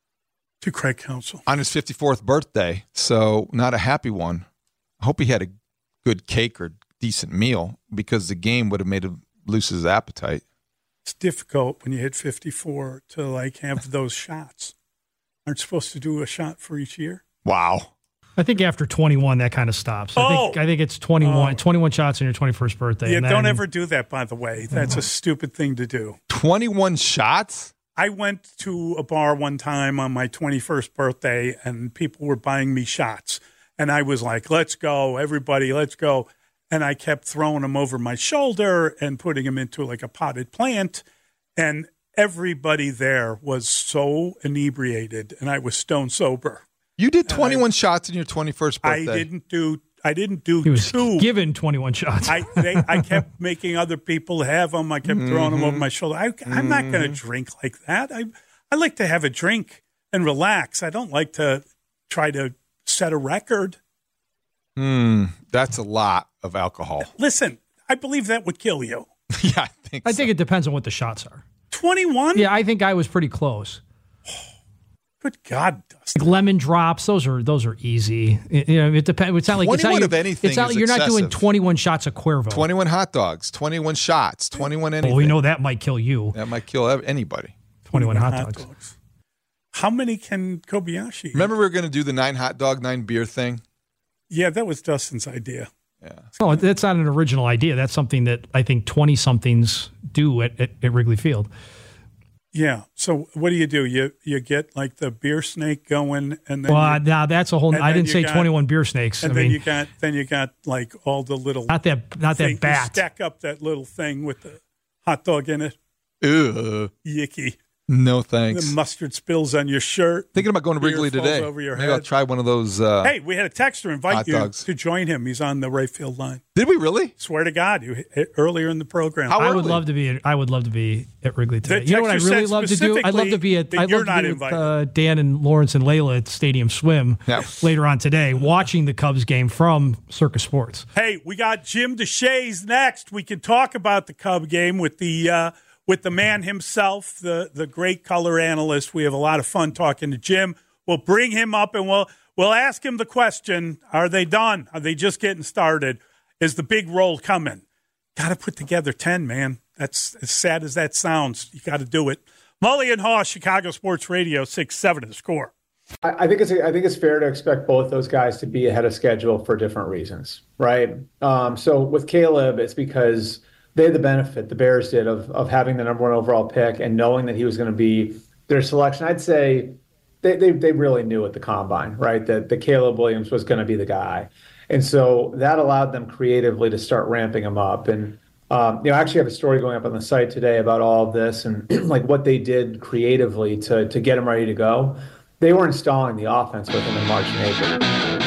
Speaker 3: to Craig Counsell
Speaker 4: on his fifty-fourth birthday, so not a happy one. I hope he had a good cake or decent meal because the game would have made him lose his appetite.
Speaker 3: It's difficult when you hit fifty-four to like have those shots. Aren't you supposed to do a shot for each year?
Speaker 4: Wow.
Speaker 7: I think after twenty-one, that kind of stops. I,
Speaker 3: oh.
Speaker 7: think, I think it's twenty-one,
Speaker 3: oh.
Speaker 7: twenty-one shots on your twenty-first birthday.
Speaker 3: Yeah,
Speaker 7: and
Speaker 3: don't
Speaker 7: then,
Speaker 3: ever do that, by the way. That's a stupid thing to do.
Speaker 4: twenty-one shots?
Speaker 3: I went to a bar one time on my twenty-first birthday, and people were buying me shots. And I was like, let's go, everybody, let's go. And I kept throwing them over my shoulder and putting them into like a potted plant. And everybody there was so inebriated, and I was stone sober.
Speaker 4: You did twenty-one I, shots in your twenty-first birthday.
Speaker 3: I didn't do. I didn't do
Speaker 7: he was
Speaker 3: two.
Speaker 7: Given twenty-one shots.
Speaker 3: I they, I kept making other people have them. I kept mm-hmm. throwing them over my shoulder. I, I'm mm-hmm. not going to drink like that. I I like to have a drink and relax. I don't like to try to set a record.
Speaker 4: Hmm, that's a lot of alcohol.
Speaker 3: Listen, I believe that would kill you.
Speaker 4: Yeah, I think.
Speaker 7: I
Speaker 4: so.
Speaker 7: think it depends on what the shots are.
Speaker 3: twenty-one?
Speaker 7: Yeah, I think I was pretty close.
Speaker 3: Good God, Dustin.
Speaker 7: Like lemon drops, those are those are easy. It, you know, it depends. It's not like it's not,
Speaker 4: of anything.
Speaker 7: It's not
Speaker 4: is
Speaker 7: you're
Speaker 4: excessive.
Speaker 7: not doing twenty-one shots of Cuervo.
Speaker 4: twenty-one hot dogs, twenty-one shots, twenty-one anything.
Speaker 7: Well, we know that might kill you.
Speaker 4: That might kill anybody.
Speaker 7: twenty-one hot, hot dogs. dogs.
Speaker 3: How many can Kobayashi eat?
Speaker 4: Remember we were going to do the nine hot dog, nine beer thing?
Speaker 3: Yeah, that was Dustin's idea.
Speaker 4: Yeah.
Speaker 7: Oh, that's not an original idea. That's something that I think twenty-somethings do at, at, at Wrigley Field.
Speaker 3: Yeah. So what do you do? You you get like the beer snake going, and then
Speaker 7: well, now that's a whole. I didn't say got, twenty-one beer snakes.
Speaker 3: And
Speaker 7: I
Speaker 3: then
Speaker 7: mean,
Speaker 3: you got then you got like all the little
Speaker 7: not that not
Speaker 3: thing,
Speaker 7: that bat.
Speaker 3: You stack up that little thing with the hot dog in it.
Speaker 4: Ugh.
Speaker 3: Yicky.
Speaker 4: No thanks.
Speaker 3: The mustard spills on your shirt.
Speaker 4: Thinking about going to Wrigley today.
Speaker 3: Over your
Speaker 4: Maybe
Speaker 3: head.
Speaker 4: I'll try one of those. Uh,
Speaker 3: hey, we had a texter invite you
Speaker 4: dogs.
Speaker 3: to join him. He's on the right field line.
Speaker 4: Did we really?
Speaker 3: Swear to God, you earlier in the program.
Speaker 4: How
Speaker 7: I
Speaker 4: early?
Speaker 7: would love to be. I would love to be at Wrigley today.
Speaker 3: The
Speaker 7: you know what I really love to do? I'd love to be at. I'd love to be with uh, Dan and Lawrence and Layla at Stadium Swim
Speaker 4: yeah.
Speaker 7: later on today, watching the Cubs game from Circus Sports.
Speaker 3: Hey, we got Jim DeShays next. We can talk about the Cub game with the. Uh, With the man himself, the, the great color analyst. We have a lot of fun talking to Jim. We'll bring him up and we'll we'll ask him the question, are they done? Are they just getting started? Is the big roll coming? Got to put together ten, man. That's as sad as that sounds. You got to do it. Mully and Haw, Chicago Sports Radio, six seven The Score.
Speaker 6: I, I think it's I think it's fair to expect both those guys to be ahead of schedule for different reasons, right? Um, so with Caleb, it's because they had the benefit, the Bears did, of of having the number one overall pick and knowing that he was going to be their selection. I'd say they, they they really knew at the combine, right, that the Caleb Williams was going to be the guy. And so that allowed them creatively to start ramping him up. And, um, you know, I actually have a story going up on the site today about all of this and like what they did creatively to to get him ready to go. They were installing the offense with him in March and April.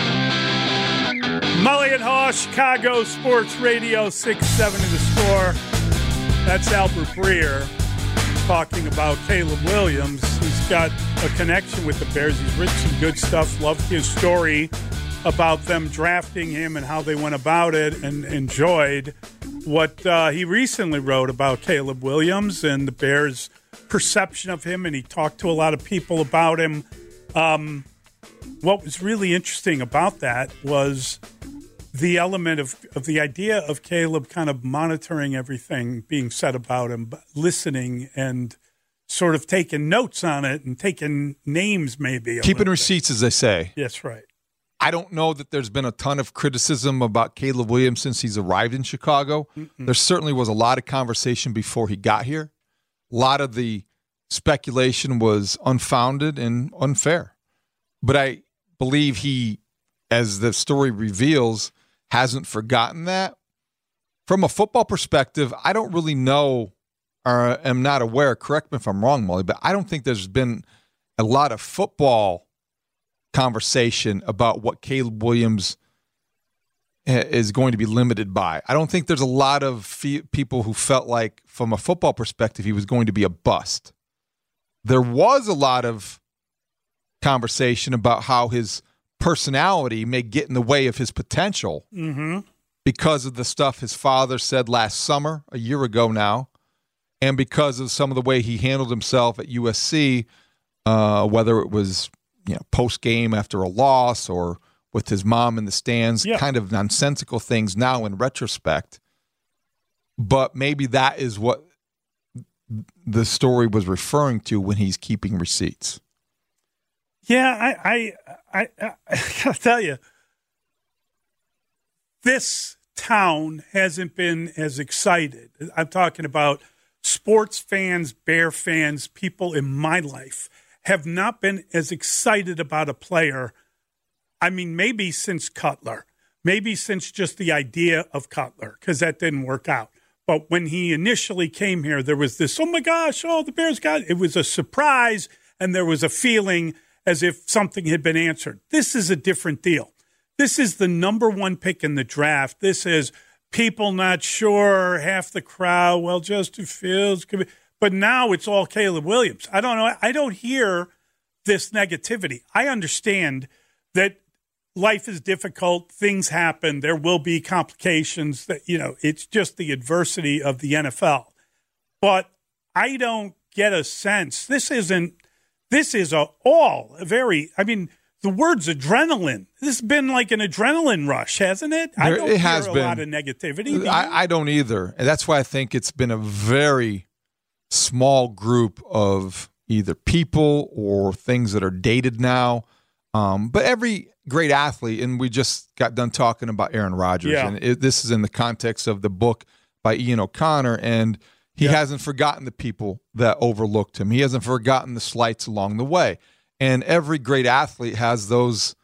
Speaker 3: Mully and Haw, Chicago Sports Radio, six seven The Score. That's Albert Breer talking about Caleb Williams. He's got a connection with the Bears. He's written some good stuff. Loved his story about them drafting him and how they went about it, and enjoyed what uh, he recently wrote about Caleb Williams and the Bears' perception of him, and he talked to a lot of people about him. Um, what was really interesting about that was the element of, of the idea of Caleb kind of monitoring everything being said about him, listening and sort of taking notes on it and taking names maybe.
Speaker 4: Keeping receipts, as they say.
Speaker 3: Yes, right.
Speaker 4: I don't know that there's been a ton of criticism about Caleb Williams since he's arrived in Chicago. Mm-mm. There certainly was a lot of conversation before he got here. A lot of the speculation was unfounded and unfair. But I believe he, as the story reveals, hasn't forgotten that. From a football perspective, I don't really know or am not aware, correct me if I'm wrong, Molly, but I don't think there's been a lot of football conversation about what Caleb Williams is going to be limited by. I don't think there's a lot of fe- people who felt like, from a football perspective, he was going to be a bust. There was a lot of conversation about how his personality may get in the way of his potential
Speaker 3: mm-hmm.
Speaker 4: because of the stuff his father said last summer, a year ago now, and because of some of the way he handled himself at U S C, uh, whether it was you know post-game after a loss or with his mom in the stands,
Speaker 3: yeah.
Speaker 4: kind of nonsensical things now in retrospect. But maybe that is what the story was referring to when he's keeping receipts.
Speaker 3: Yeah, I, I, I, I, I gotta tell you, this town hasn't been as excited. I'm talking about sports fans, Bear fans, people in my life have not been as excited about a player. I mean, maybe since Cutler, maybe since just the idea of Cutler, because that didn't work out. But when he initially came here, there was this, oh my gosh, oh, the Bears got it. It was a surprise, and there was a feeling as if something had been answered. This is a different deal. This is the number one pick in the draft. This is people not sure, half the crowd, well, Justin Fields. But now it's all Caleb Williams. I don't know. I don't hear this negativity. I understand that life is difficult. Things happen. There will be complications. That you know, it's just the adversity of the N F L. But I don't get a sense. This isn't. This is a, all a very. I mean, the word's adrenaline. This has been like an adrenaline rush, hasn't it? I don't
Speaker 4: it
Speaker 3: hear
Speaker 4: has
Speaker 3: a
Speaker 4: been.
Speaker 3: lot of negativity.
Speaker 4: I, I don't either, and that's why I think it's been a very small group of either people or things that are dated now. Um, but every great athlete, and we just got done talking about Aaron Rodgers,
Speaker 3: yeah.
Speaker 4: and it, this is in the context of the book by Ian O'Connor, and he yeah. hasn't forgotten the people that overlooked him. He hasn't forgotten the slights along the way. And every great athlete has those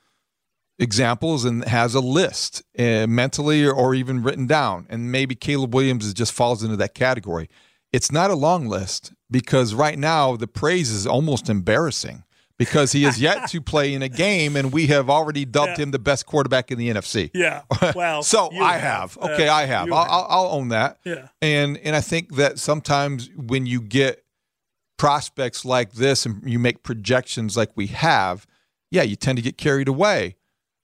Speaker 4: examples and has a list uh, mentally or, or even written down. And maybe Caleb Williams just falls into that category. It's not a long list because right now the praise is almost embarrassing because he has yet to play in a game, and we have already dubbed
Speaker 3: yeah.
Speaker 4: him the best quarterback in the N F C.
Speaker 3: Yeah, well,
Speaker 4: so I
Speaker 3: have.
Speaker 4: have. Okay, uh, I have. I'll,
Speaker 3: have.
Speaker 4: I'll own that.
Speaker 3: Yeah,
Speaker 4: and and I think that sometimes when you get prospects like this and you make projections like we have, yeah, you tend to get carried away.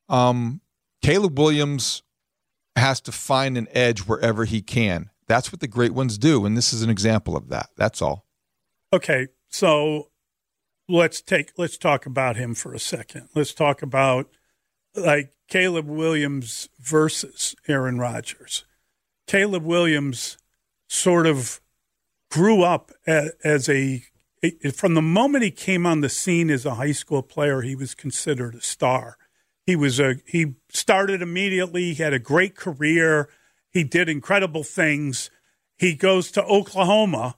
Speaker 4: Um, Caleb Williams has to find an edge wherever he can. That's what the great ones do, and this is an example of that. That's all.
Speaker 3: Okay, so let's take let's talk about him for a second. Let's talk about like Caleb Williams versus Aaron Rodgers. Caleb Williams sort of grew up as, as a from the moment he came on the scene as a high school player, he was considered a star. He was a he started immediately. He had a great career. He did incredible things. He goes to Oklahoma,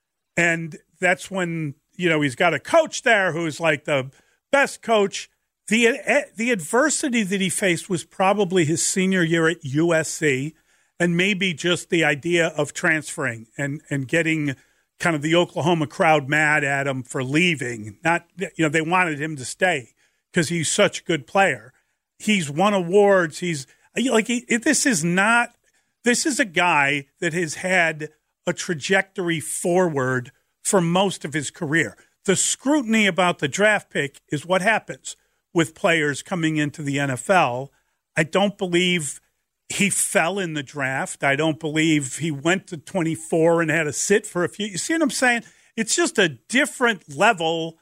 Speaker 3: and that's when, you know, he's got a coach there who's like the best coach. The the adversity that he faced was probably his senior year at U S C, and maybe just the idea of transferring and, and getting kind of the Oklahoma crowd mad at him for leaving. Not, you know, they wanted him to stay because he's such a good player. He's won awards. He's like, he, this is not, this is a guy that has had a trajectory forward for most of his career. The scrutiny about the draft pick is what happens with players coming into the N F L. I don't believe he fell in the draft. I don't believe he went to twenty-four and had to sit for a few. You see what I'm saying? It's just a different level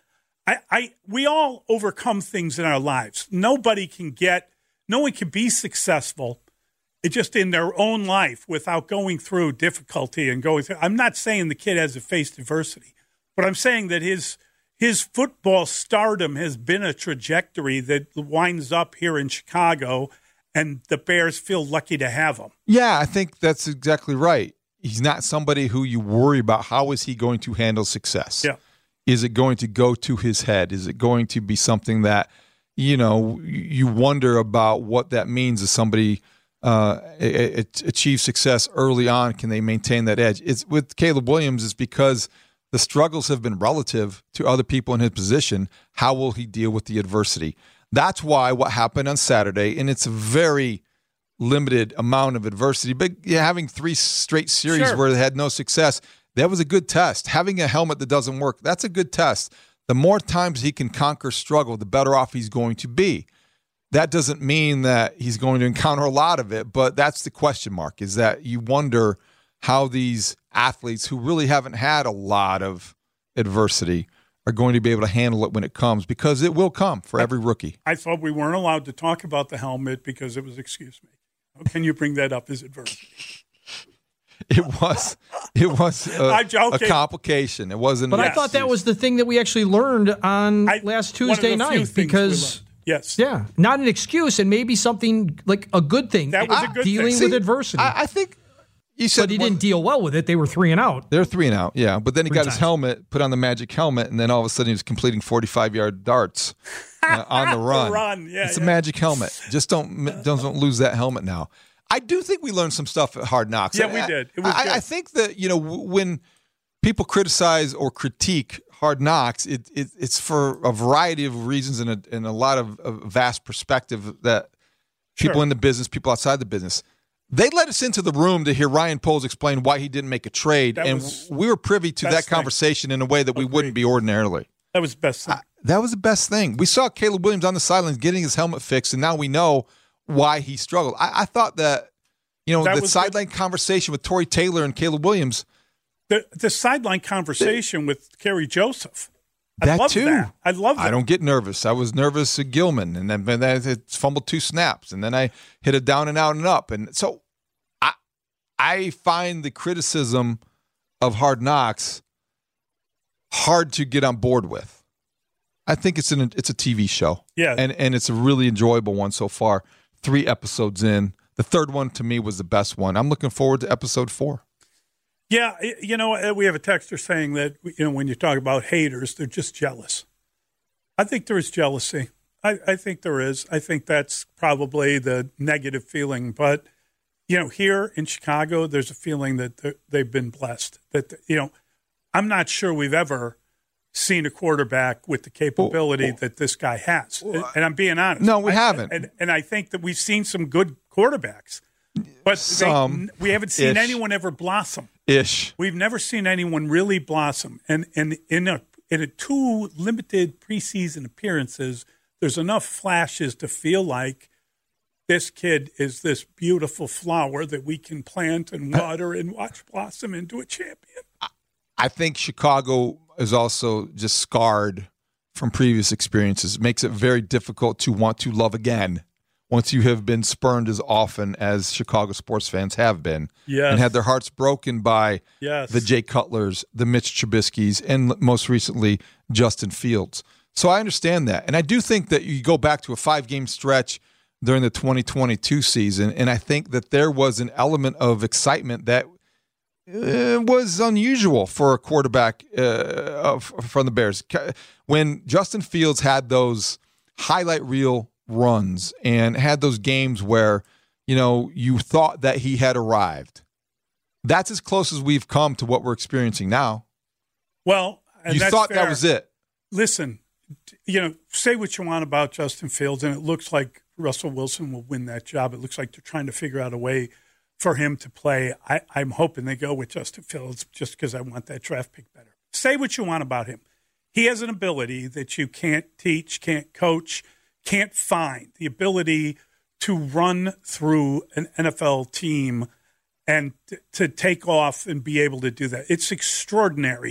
Speaker 3: I, I we all overcome things in our lives. Nobody can get, no one can be successful just in their own life without going through difficulty and going through. I'm not saying the kid hasn't faced adversity, but I'm saying that his his football stardom has been a trajectory that winds up here in Chicago, and the Bears feel lucky to have him.
Speaker 4: Yeah, I think that's exactly right. He's not somebody who you worry about. How is he going to handle success?
Speaker 3: Yeah.
Speaker 4: Is it going to go to his head? Is it going to be something that, you know, you wonder about what that means as somebody uh, achieve success early on? Can they maintain that edge? It's with Caleb Williams, it's because the struggles have been relative to other people in his position. How will he deal with the adversity? That's why what happened on Saturday, and it's a very limited amount of adversity, but yeah, having three straight series
Speaker 3: Sure.
Speaker 4: where they had no success, that was a good test. Having a helmet that doesn't work, that's a good test. The more times he can conquer struggle, the better off he's going to be. That doesn't mean that he's going to encounter a lot of it, but that's the question mark, is that you wonder how these athletes who really haven't had a lot of adversity are going to be able to handle it when it comes, because it will come for every rookie.
Speaker 3: I thought we weren't allowed to talk about the helmet because it was excuse me. How can you bring that up as adversity?
Speaker 4: It was, it was a,
Speaker 3: I'm
Speaker 4: a
Speaker 3: joking.
Speaker 4: complication. It wasn't.
Speaker 7: But
Speaker 4: an
Speaker 7: I thought that
Speaker 4: excuse.
Speaker 7: was the thing that we actually learned on
Speaker 3: I-
Speaker 7: last
Speaker 3: one of
Speaker 7: Tuesday
Speaker 3: the few
Speaker 7: night,
Speaker 3: things we
Speaker 7: because
Speaker 3: learned. Yes.
Speaker 7: yeah, not an excuse, and maybe something like a good thing.
Speaker 3: That was a good
Speaker 7: dealing
Speaker 3: thing.
Speaker 7: with
Speaker 4: See,
Speaker 7: adversity.
Speaker 4: I, I think you said
Speaker 7: but he
Speaker 4: one-
Speaker 7: didn't deal well with it. They were three and out.
Speaker 4: They're three and out, yeah. But then he
Speaker 7: Three
Speaker 4: got his
Speaker 7: times.
Speaker 4: helmet, put on the magic helmet, and then all of a sudden he was completing forty-five yard darts uh, on the run.
Speaker 3: run, yeah,
Speaker 4: it's
Speaker 3: yeah.
Speaker 4: a magic helmet. Just don't don't don't lose that helmet now. I do think we learned some stuff at Hard Knocks.
Speaker 3: Yeah, we
Speaker 4: I-
Speaker 3: did. It was
Speaker 4: I,
Speaker 3: good.
Speaker 4: I think that, you know, w- when people criticize or critique Hard Knocks, it, it it's for a variety of reasons and a, and a lot of, of vast perspective that people
Speaker 3: Sure.
Speaker 4: in the business, people outside the business. They let us into the room to hear Ryan Poles explain why he didn't make a trade,
Speaker 3: That
Speaker 4: and
Speaker 3: was
Speaker 4: we were privy to
Speaker 3: best
Speaker 4: that
Speaker 3: thing.
Speaker 4: conversation in a way that we wouldn't be ordinarily.
Speaker 3: That was the best thing.
Speaker 4: That was the best thing. We saw Caleb Williams on the sidelines getting his helmet fixed, and now we know why he struggled. I, I thought that, you know,
Speaker 3: That
Speaker 4: the
Speaker 3: was
Speaker 4: sideline conversation with Torrey Taylor and Caleb Williams,
Speaker 3: The the sideline conversation with Kerry Joseph. I
Speaker 4: that
Speaker 3: love
Speaker 4: too.
Speaker 3: that. I love that.
Speaker 4: I don't get nervous. I was nervous at Gilman, and then, then I fumbled two snaps, and then I hit a down and out and up. And so I I find the criticism of Hard Knocks hard to get on board with. I think it's an it's a T V show.
Speaker 3: Yeah.
Speaker 4: And and it's a really enjoyable one so far. Three episodes in. The third one to me was the best one. I'm looking forward to episode four.
Speaker 3: Yeah, y- you know, uh, we have a texter saying that, you know, when you talk about haters, they're just jealous. I think there is jealousy. I, I think there is. I think that's probably the negative feeling. But, you know, here in Chicago, there's a feeling that they're- they've been blessed. That, you know, I'm not sure we've ever seen a quarterback with the capability that this guy has. And, and I'm being honest.
Speaker 4: No, we
Speaker 3: I-
Speaker 4: haven't.
Speaker 3: And, and I think that we've seen some good quarterbacks. But
Speaker 4: Some
Speaker 3: they, we haven't seen
Speaker 4: ish.
Speaker 3: anyone ever blossom.
Speaker 4: Ish.
Speaker 3: We've never seen anyone really blossom. And, and in a in a two limited preseason appearances, there's enough flashes to feel like this kid is this beautiful flower that we can plant and water and watch blossom into a champion.
Speaker 4: I think Chicago is also just scarred from previous experiences. It makes it very difficult to want to love again once you have been spurned as often as Chicago sports fans have been,
Speaker 3: Yes.
Speaker 4: and had their hearts broken by
Speaker 3: Yes.
Speaker 4: the Jay Cutlers, the Mitch Trubisky's, and most recently, Justin Fields. So I understand that. And I do think that you go back to a five-game stretch during the twenty twenty-two season, and I think that there was an element of excitement that uh, was unusual for a quarterback uh, of, from the Bears. When Justin Fields had those highlight reel runs and had those games where, you know, you thought that he had arrived, that's as close as we've come to what we're experiencing now.
Speaker 3: Well, and
Speaker 4: You
Speaker 3: that's
Speaker 4: thought
Speaker 3: fair.
Speaker 4: that was it.
Speaker 3: Listen, you know, say what you want about Justin Fields, and it looks like Russell Wilson will win that job. It looks like they're trying to figure out a way for him to play. I, I'm hoping they go with Justin Fields just because I want that draft pick better. Say what you want about him. He has an ability that you can't teach, can't coach, can't find. The ability to run through an N F L team and t- to take off and be able to do that. It's extraordinary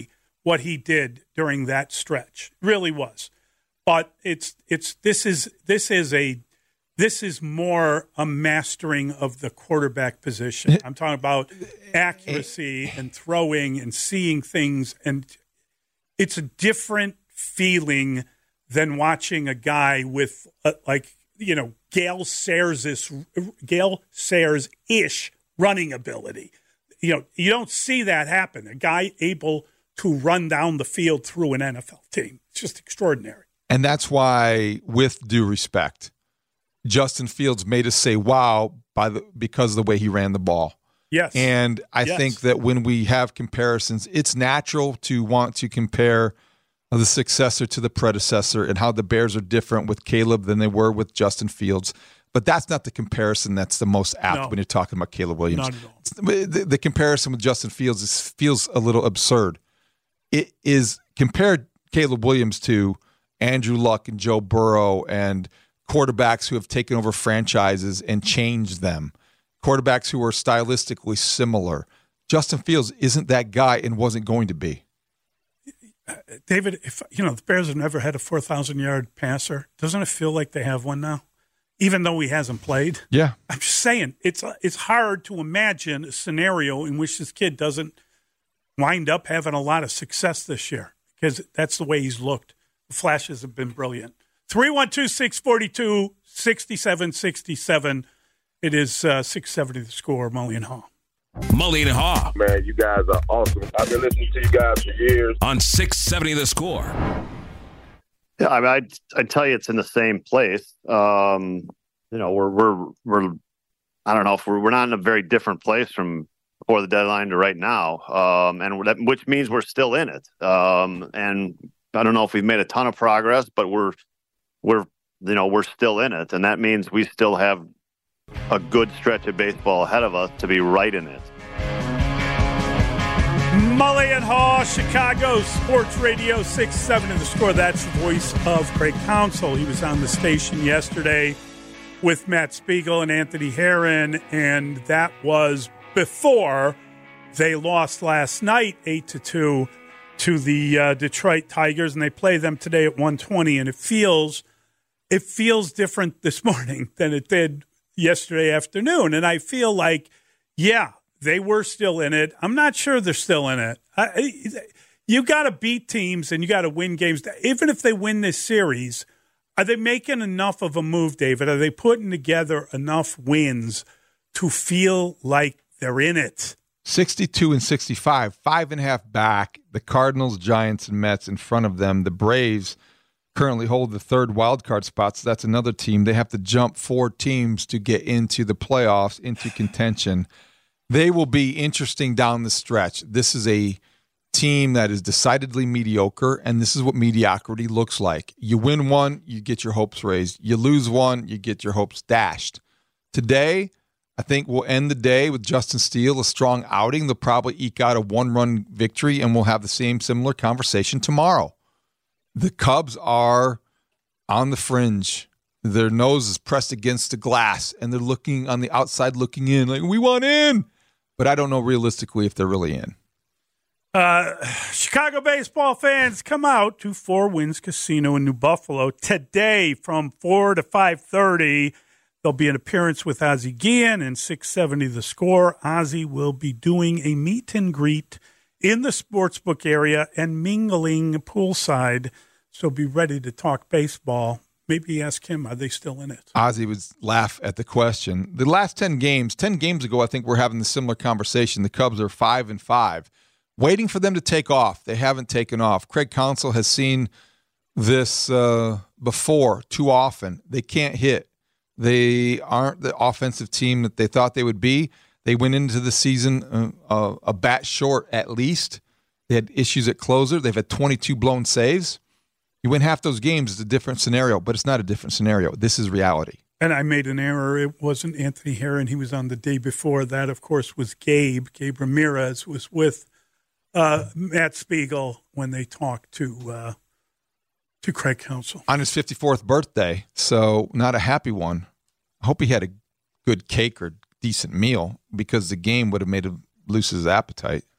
Speaker 3: what he did during that stretch. It really was. But it's it's this is this is a this is more a mastering of the quarterback position. I'm talking about accuracy and throwing and seeing things, and it's a different feeling than watching a guy with uh, like you know Gale Sayers Gale Sayers ish running ability. You know you don't see that happen. A guy able to run down the field through an N F L team. It's just extraordinary.
Speaker 4: And that's why, with due respect, Justin Fields made us say wow by the because of the way he ran the ball.
Speaker 3: Yes.
Speaker 4: And I
Speaker 3: yes.
Speaker 4: think that when we have comparisons, it's natural to want to compare the successor to the predecessor and how the Bears are different with Caleb than they were with Justin Fields. But that's not the comparison that's the most apt
Speaker 3: no.
Speaker 4: when you're talking about Caleb Williams.
Speaker 3: Not at all.
Speaker 4: The, the comparison with Justin Fields is, feels a little absurd. It is compared Caleb Williams to Andrew Luck and Joe Burrow and quarterbacks who have taken over franchises and changed them, quarterbacks who are stylistically similar. Justin Fields isn't that guy and wasn't going to be.
Speaker 3: David, if you know the Bears have never had a four thousand yard passer, doesn't it feel like they have one now? Even though he hasn't played?
Speaker 4: Yeah.
Speaker 3: I'm just saying, it's it's hard to imagine a scenario in which this kid doesn't wind up having a lot of success this year because that's the way he's looked. The flashes have been brilliant. three one two, six four two, six seven six seven. It is uh, six seventy The Score, Mully and Haw.
Speaker 8: Mully and Haw.
Speaker 9: Man, you guys are awesome. I've been listening to you guys for years.
Speaker 8: On six seventy The Score.
Speaker 10: Yeah, I mean, I'd, I'd tell you it's in the same place. Um, you know, we're, we're, we're, I don't know if we're, we're not in a very different place from before the deadline to right now. Um, and that, which means we're still in it. Um, and I don't know if we've made a ton of progress, but we're, we're, you know, we're still in it. And that means we still have a good stretch of baseball ahead of us to be right in it.
Speaker 3: Mully and Haw, Chicago Sports Radio six seventy The Score. That's the voice of Craig Counsell. He was on the station yesterday with Matt Spiegel and Anthony Herron, and that was before they lost last night eight to two to the uh, Detroit Tigers, and they play them today at one twenty, and it feels it feels different this morning than it did yesterday afternoon. And I feel like, yeah, they were still in it. I'm not sure they're still in it. I, you got to beat teams and you got to win games. Even if they win this series, are they making enough of a move, David? Are they putting together enough wins to feel like they're in it?
Speaker 4: sixty-two and sixty-five, five and a half back. The Cardinals, Giants, and Mets in front of them. The Braves currently hold the third wild card spot, so that's another team. They have to jump four teams to get into the playoffs, into contention. They will be interesting down the stretch. This is a team that is decidedly mediocre, and this is what mediocrity looks like. You win one, you get your hopes raised. You lose one, you get your hopes dashed. Today, I think we'll end the day with Justin Steele, a strong outing. They'll probably eke out a one-run victory, and we'll have the same similar conversation tomorrow. The Cubs are on the fringe. Their nose is pressed against the glass, and they're looking on the outside looking in like, we want in. But I don't know realistically if they're really in.
Speaker 3: Uh, Chicago baseball fans, come out to Four Winds Casino in New Buffalo today from four to five thirty. There'll be an appearance with Ozzie Guillen and six seventy The Score. Ozzie will be doing a meet and greet in the sportsbook area and mingling poolside. So be ready to talk baseball. Maybe ask him, are they still in it?
Speaker 4: Ozzie would laugh at the question. The last ten games, ten games ago, I think we're having a similar conversation. The Cubs are five and five, waiting for them to take off. They haven't taken off. Craig Counsell has seen this uh, before too often. They can't hit. They aren't the offensive team that they thought they would be. They went into the season uh, uh, a bat short at least. They had issues at closer. They've had twenty-two blown saves. You win half those games, it's a different scenario, but it's not a different scenario. This is reality.
Speaker 3: And I made an error. It wasn't Anthony Herron. He was on the day before. That, of course, was Gabe. Gabe Ramirez was with uh, Matt Spiegel when they talked to uh, to Craig Counsell.
Speaker 4: On his fifty-fourth birthday, so not a happy one. I hope he had a good cake or decent meal because the game would have made him lose his appetite.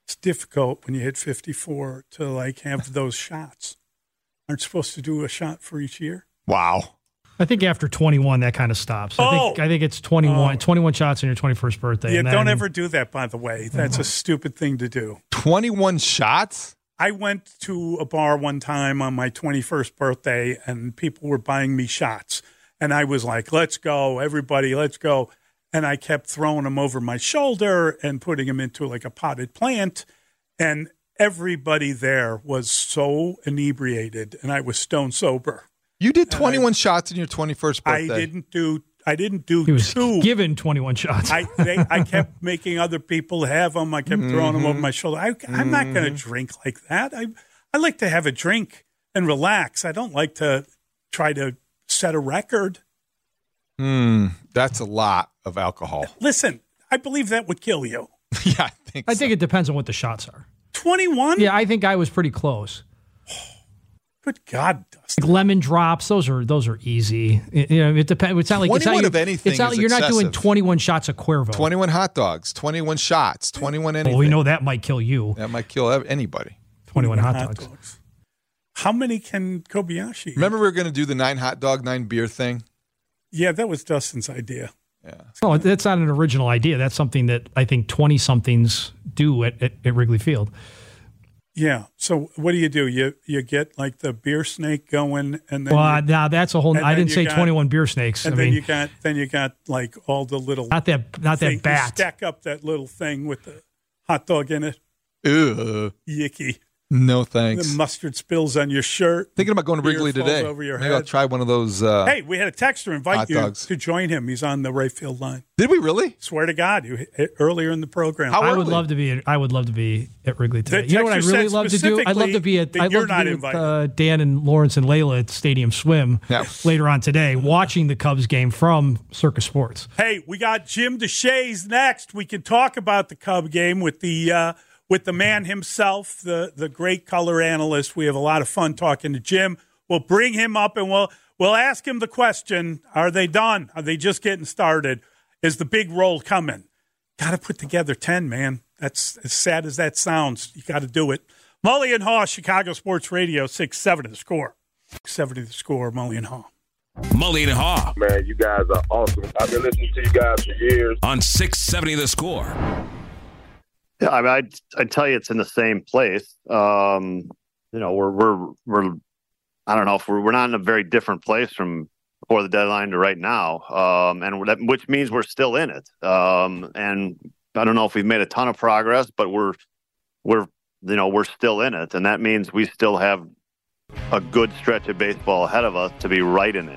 Speaker 3: It's difficult when you hit fifty-four to like have those shots. Aren't you supposed to do a shot for each year?
Speaker 4: Wow.
Speaker 7: I think after twenty-one, that kind of stops. I think
Speaker 3: Oh!
Speaker 7: I think it's twenty-one,
Speaker 3: Oh.
Speaker 7: twenty-one shots on your twenty-first birthday.
Speaker 3: Yeah,
Speaker 7: and
Speaker 3: don't
Speaker 7: then-
Speaker 3: ever do that, by the way. That's a stupid thing to do.
Speaker 4: twenty-one shots?
Speaker 3: I went to a bar one time on my twenty-first birthday, and people were buying me shots. And I was like, let's go, everybody, let's go. And I kept throwing them over my shoulder and putting them into like a potted plant. And everybody there was so inebriated, and I was stone sober.
Speaker 4: You did twenty-one I, shots in your twenty-first birthday.
Speaker 3: I didn't do I didn't do
Speaker 7: he was
Speaker 3: two.
Speaker 7: given twenty-one shots.
Speaker 3: I they, I kept making other people have them. I kept mm-hmm. throwing them over my shoulder. I, I'm mm-hmm. not going to drink like that. I I like to have a drink and relax. I don't like to try to set a record.
Speaker 4: Hmm, that's a lot of alcohol.
Speaker 3: Listen, I believe that would kill you.
Speaker 4: Yeah, I think.
Speaker 7: I
Speaker 4: so.
Speaker 7: think it depends on what the shots are.
Speaker 3: twenty-one?
Speaker 7: Yeah, I think I was pretty close.
Speaker 3: Good God, Dustin.
Speaker 7: Like lemon drops, those are those are easy. It, you know, it depends. It's not like it's not,
Speaker 4: of anything.
Speaker 7: It's not,
Speaker 4: is
Speaker 7: you're
Speaker 4: excessive.
Speaker 7: not doing twenty-one shots of Cuervo.
Speaker 4: twenty-one hot dogs, twenty-one shots, twenty-one anything.
Speaker 7: Well, we know that might kill you.
Speaker 4: That might kill anybody.
Speaker 7: twenty-one hot, hot dogs. dogs.
Speaker 3: How many can Kobayashi eat?
Speaker 4: Remember we were going to do the nine hot dog, nine beer thing?
Speaker 3: Yeah, that was Dustin's idea.
Speaker 4: Yeah.
Speaker 7: No, that's not an original idea. That's something that I think twenty-somethings do at, at, at Wrigley Field.
Speaker 3: Yeah. So what do you do? You you get like the beer snake going, and then
Speaker 7: well, now that's a whole. I didn't say got, twenty-one beer snakes.
Speaker 3: And
Speaker 7: I
Speaker 3: then
Speaker 7: mean,
Speaker 3: you got then you got like all the little
Speaker 7: not that not
Speaker 3: thing,
Speaker 7: that bat.
Speaker 3: You stack up that little thing with the hot dog in it.
Speaker 4: Ugh.
Speaker 3: Yicky.
Speaker 4: No thanks.
Speaker 3: The mustard spills on your shirt.
Speaker 4: Thinking about going to Wrigley today.
Speaker 3: Over your
Speaker 4: Maybe
Speaker 3: head.
Speaker 4: I'll try one of those. Uh,
Speaker 3: hey, we had a texter invite you
Speaker 4: dogs.
Speaker 3: to join him. He's on the right field line.
Speaker 4: Did we really?
Speaker 3: Swear to God, you earlier in the program.
Speaker 4: How
Speaker 7: I
Speaker 4: early?
Speaker 7: would love to be. I would love to be at Wrigley today.
Speaker 3: The
Speaker 7: You know what I really love to do? I'd love to be at. I'd love to be with uh, Dan and Lawrence and Layla at Stadium Swim
Speaker 4: yeah.
Speaker 7: later on today, watching the Cubs game from Circus Sports.
Speaker 3: Hey, we got Jim DeShays next. We can talk about the Cub game with the. Uh, With the man himself, the, the great color analyst. We have a lot of fun talking to Jim. We'll bring him up and we'll we'll ask him the question, are they done? Are they just getting started? Is the big roll coming? Got to put together ten, man. That's as sad as that sounds. You got to do it. Mully and Haw, Chicago Sports Radio, six seventy the score. six seventy the score, Mully and Haw.
Speaker 8: Mully and Haw.
Speaker 9: Man, you guys are awesome. I've been listening to you guys for years.
Speaker 8: On six seventy the score.
Speaker 10: Yeah, I mean, I'd, I'd tell you it's in the same place. Um, you know, we're we're we're I don't know if we're we're not in a very different place from before the deadline to right now, um, and that, which means we're still in it. Um, and I don't know if we've made a ton of progress, but we're we're you know we're still in it, and that means we still have a good stretch of baseball ahead of us to be right in it.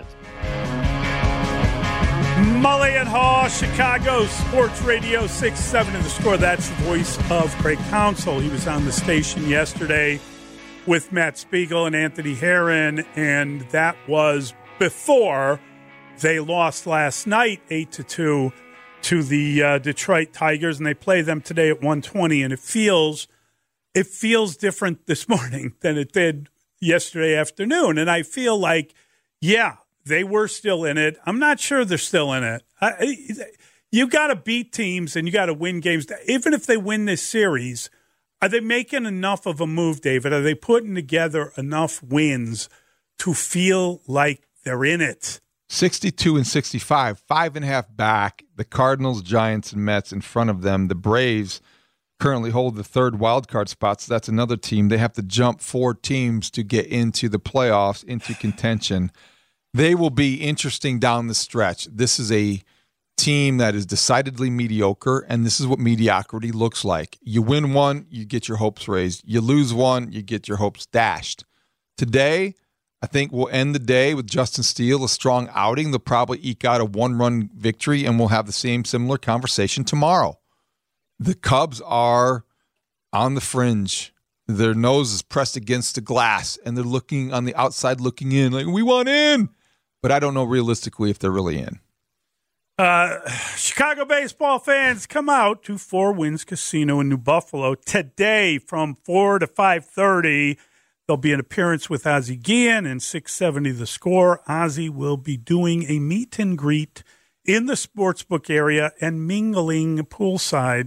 Speaker 3: Mully and Haw, Chicago Sports Radio, six seventy the score. That's the voice of Craig Counsell. He was on the station yesterday with Matt Spiegel and Anthony Herron, and that was before they lost last night eight to two to the uh, Detroit Tigers, and they play them today at one twenty, and it feels it feels different this morning than it did yesterday afternoon. And I feel like, yeah, they were still in it. I'm not sure they're still in it. I, you got to beat teams and you got to win games. Even if they win this series, are they making enough of a move, David? Are they putting together enough wins to feel like they're in it?
Speaker 4: sixty-two and sixty-five, five and a half back. The Cardinals, Giants, and Mets in front of them. The Braves currently hold the third wild card spot, so that's another team. They have to jump four teams to get into the playoffs, into contention. They will be interesting down the stretch. This is a team that is decidedly mediocre, and this is what mediocrity looks like. You win one, you get your hopes raised. You lose one, you get your hopes dashed. Today, I think we'll end the day with Justin Steele, a strong outing. They'll probably eke out a one-run victory, and we'll have the same similar conversation tomorrow. The Cubs are on the fringe. Their nose is pressed against the glass, and they're looking on the outside looking in like, we want in. But I don't know realistically if they're really in.
Speaker 3: Uh, Chicago baseball fans, come out to Four Winds Casino in New Buffalo today from four to five thirty. There'll be an appearance with Ozzie Guillen and six seventy the score. Ozzie will be doing a meet and greet in the sportsbook area and mingling poolside.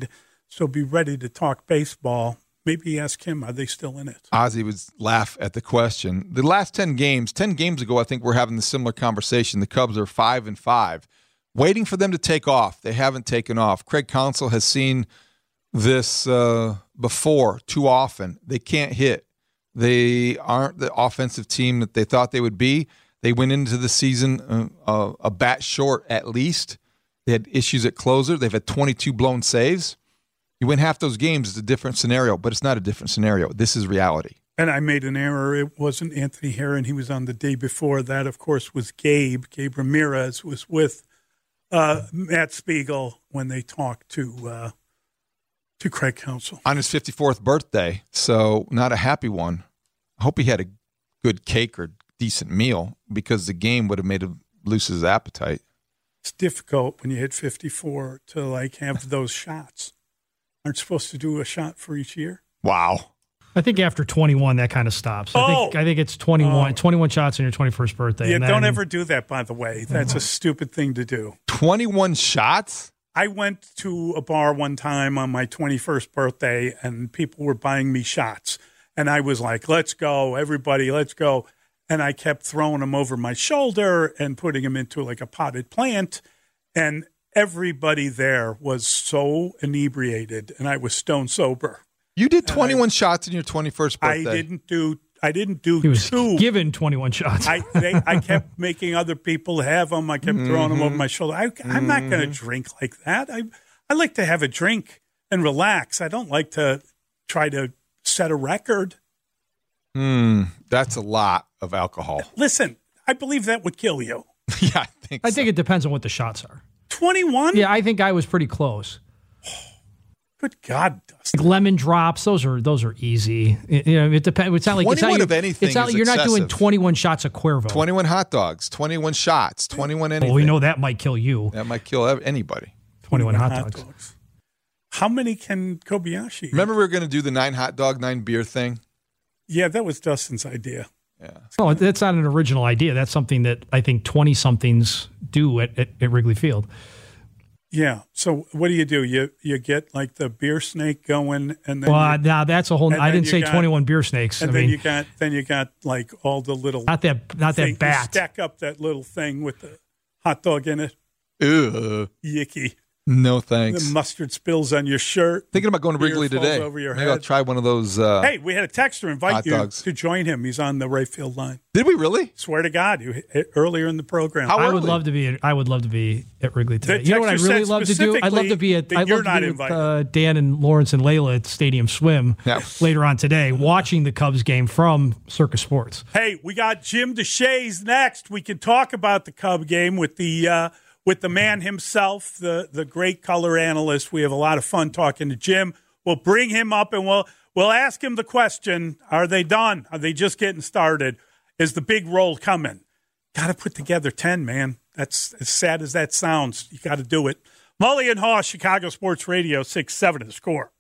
Speaker 3: so be ready to talk baseball. Maybe ask him, are they still in it?
Speaker 4: Ozzie would laugh at the question. The last ten games, ten games ago, I think we're having a similar conversation. The Cubs are five and five, waiting for them to take off. They haven't taken off. Craig Counsell has seen this uh, before too often. They can't hit. They aren't the offensive team that they thought they would be. They went into the season uh, uh, a bat short at least. They had issues at closer. They've had twenty-two blown saves. You win half those games, it's a different scenario, but it's not a different scenario. This is reality.
Speaker 3: And I made an error. It wasn't Anthony Herron. He was on the day before. That, of course, was Gabe. Gabe Ramirez was with uh, Matt Spiegel when they talked to uh, to Craig Counsell.
Speaker 4: On his fifty-fourth birthday, so not a happy one. I hope he had a good cake or decent meal because the game would have made him lose his appetite.
Speaker 3: It's difficult when you hit fifty-four to, like, have those shots. Aren't you supposed to do a shot for each year?
Speaker 4: Wow.
Speaker 7: I think after twenty-one, that kind of stops. I
Speaker 3: Oh!
Speaker 7: think I think it's twenty-one,
Speaker 3: Oh.
Speaker 7: twenty-one shots on your twenty-first birthday.
Speaker 3: Yeah,
Speaker 7: and
Speaker 3: don't
Speaker 7: then-
Speaker 3: ever do that, by the way. That's a stupid thing to do.
Speaker 4: twenty-one shots?
Speaker 3: I went to a bar one time on my twenty-first birthday, and people were buying me shots. And I was like, let's go, everybody, let's go. And I kept throwing them over my shoulder and putting them into like a potted plant. And everybody there was so inebriated, and I was stone sober.
Speaker 4: You did twenty-one I, shots in your twenty-first birthday.
Speaker 3: I didn't do I didn't do
Speaker 7: he was
Speaker 3: two.
Speaker 7: given twenty-one shots.
Speaker 3: I they, I kept making other people have them. I kept mm-hmm. throwing them over my shoulder. I, I'm mm-hmm. not going to drink like that. I I like to have a drink and relax. I don't like to try to set a record.
Speaker 4: Hmm, that's a lot of alcohol.
Speaker 3: Listen, I believe that would kill you.
Speaker 4: Yeah, I think
Speaker 7: I
Speaker 4: so.
Speaker 7: think it depends on what the shots are.
Speaker 3: twenty-one?
Speaker 7: Yeah, I think I was pretty close.
Speaker 3: Good God, Dustin.
Speaker 7: Like lemon drops, those are those are easy. It, you know, it depends. It's not like it's not,
Speaker 4: of anything
Speaker 7: it's not,
Speaker 4: is
Speaker 7: you're not doing
Speaker 4: excessive.
Speaker 7: twenty-one shots of Cuervo.
Speaker 4: twenty-one hot dogs, twenty-one shots, twenty-one anything.
Speaker 7: Well, we know that might kill you.
Speaker 4: That might kill anybody.
Speaker 7: twenty-one hot, hot dogs. dogs.
Speaker 3: How many can Kobayashi eat?
Speaker 4: Remember we were going to do the nine hot dog, nine beer thing?
Speaker 3: Yeah, that was Dustin's idea.
Speaker 4: Yeah.
Speaker 7: No, that's not an original idea. That's something that I think twenty-somethings do at, at, at Wrigley Field.
Speaker 3: Yeah. So what do you do? You you get like the beer snake going, and then
Speaker 7: well,
Speaker 3: you,
Speaker 7: now that's a whole. I didn't say got, twenty-one beer snakes.
Speaker 3: And
Speaker 7: I
Speaker 3: then
Speaker 7: mean,
Speaker 3: you got then you got like all the little
Speaker 7: not that not
Speaker 3: thing,
Speaker 7: that bat.
Speaker 3: You stack up that little thing with the hot dog in it.
Speaker 4: Ugh.
Speaker 3: Yicky.
Speaker 4: No thanks.
Speaker 3: The mustard spills on your shirt.
Speaker 4: Thinking about going to Wrigley today.
Speaker 3: Over your
Speaker 4: Maybe
Speaker 3: head.
Speaker 4: I'll try one of those. Uh,
Speaker 3: hey, we had a texter invite you
Speaker 4: dogs.
Speaker 3: to join him. He's on the right field line.
Speaker 4: Did we really?
Speaker 3: Swear to God, you earlier in the program.
Speaker 4: How
Speaker 7: I
Speaker 4: early?
Speaker 7: would love to be. I would love to be at Wrigley today.
Speaker 3: The
Speaker 7: You know what I
Speaker 3: texter
Speaker 7: really
Speaker 3: said
Speaker 7: love to do? I'd love to be at.
Speaker 3: that
Speaker 7: I'd
Speaker 3: you're
Speaker 7: love to
Speaker 3: not
Speaker 7: be
Speaker 3: invited.
Speaker 7: with uh, Dan and Lawrence and Layla at Stadium Swim
Speaker 4: Yeah.
Speaker 7: later on today, watching the Cubs game from Circus Sports.
Speaker 3: Hey, we got Jim DeShays next. We can talk about the Cub game with the uh, with the man himself, the the great color analyst. We have a lot of fun talking to Jim. We'll bring him up and we'll we'll ask him the question: are they done? Are they just getting started? Is the big roll coming? Got to put together ten, man. That's as sad as that sounds. You got to do it. Mully and Haw, Chicago Sports Radio, six seven The Score.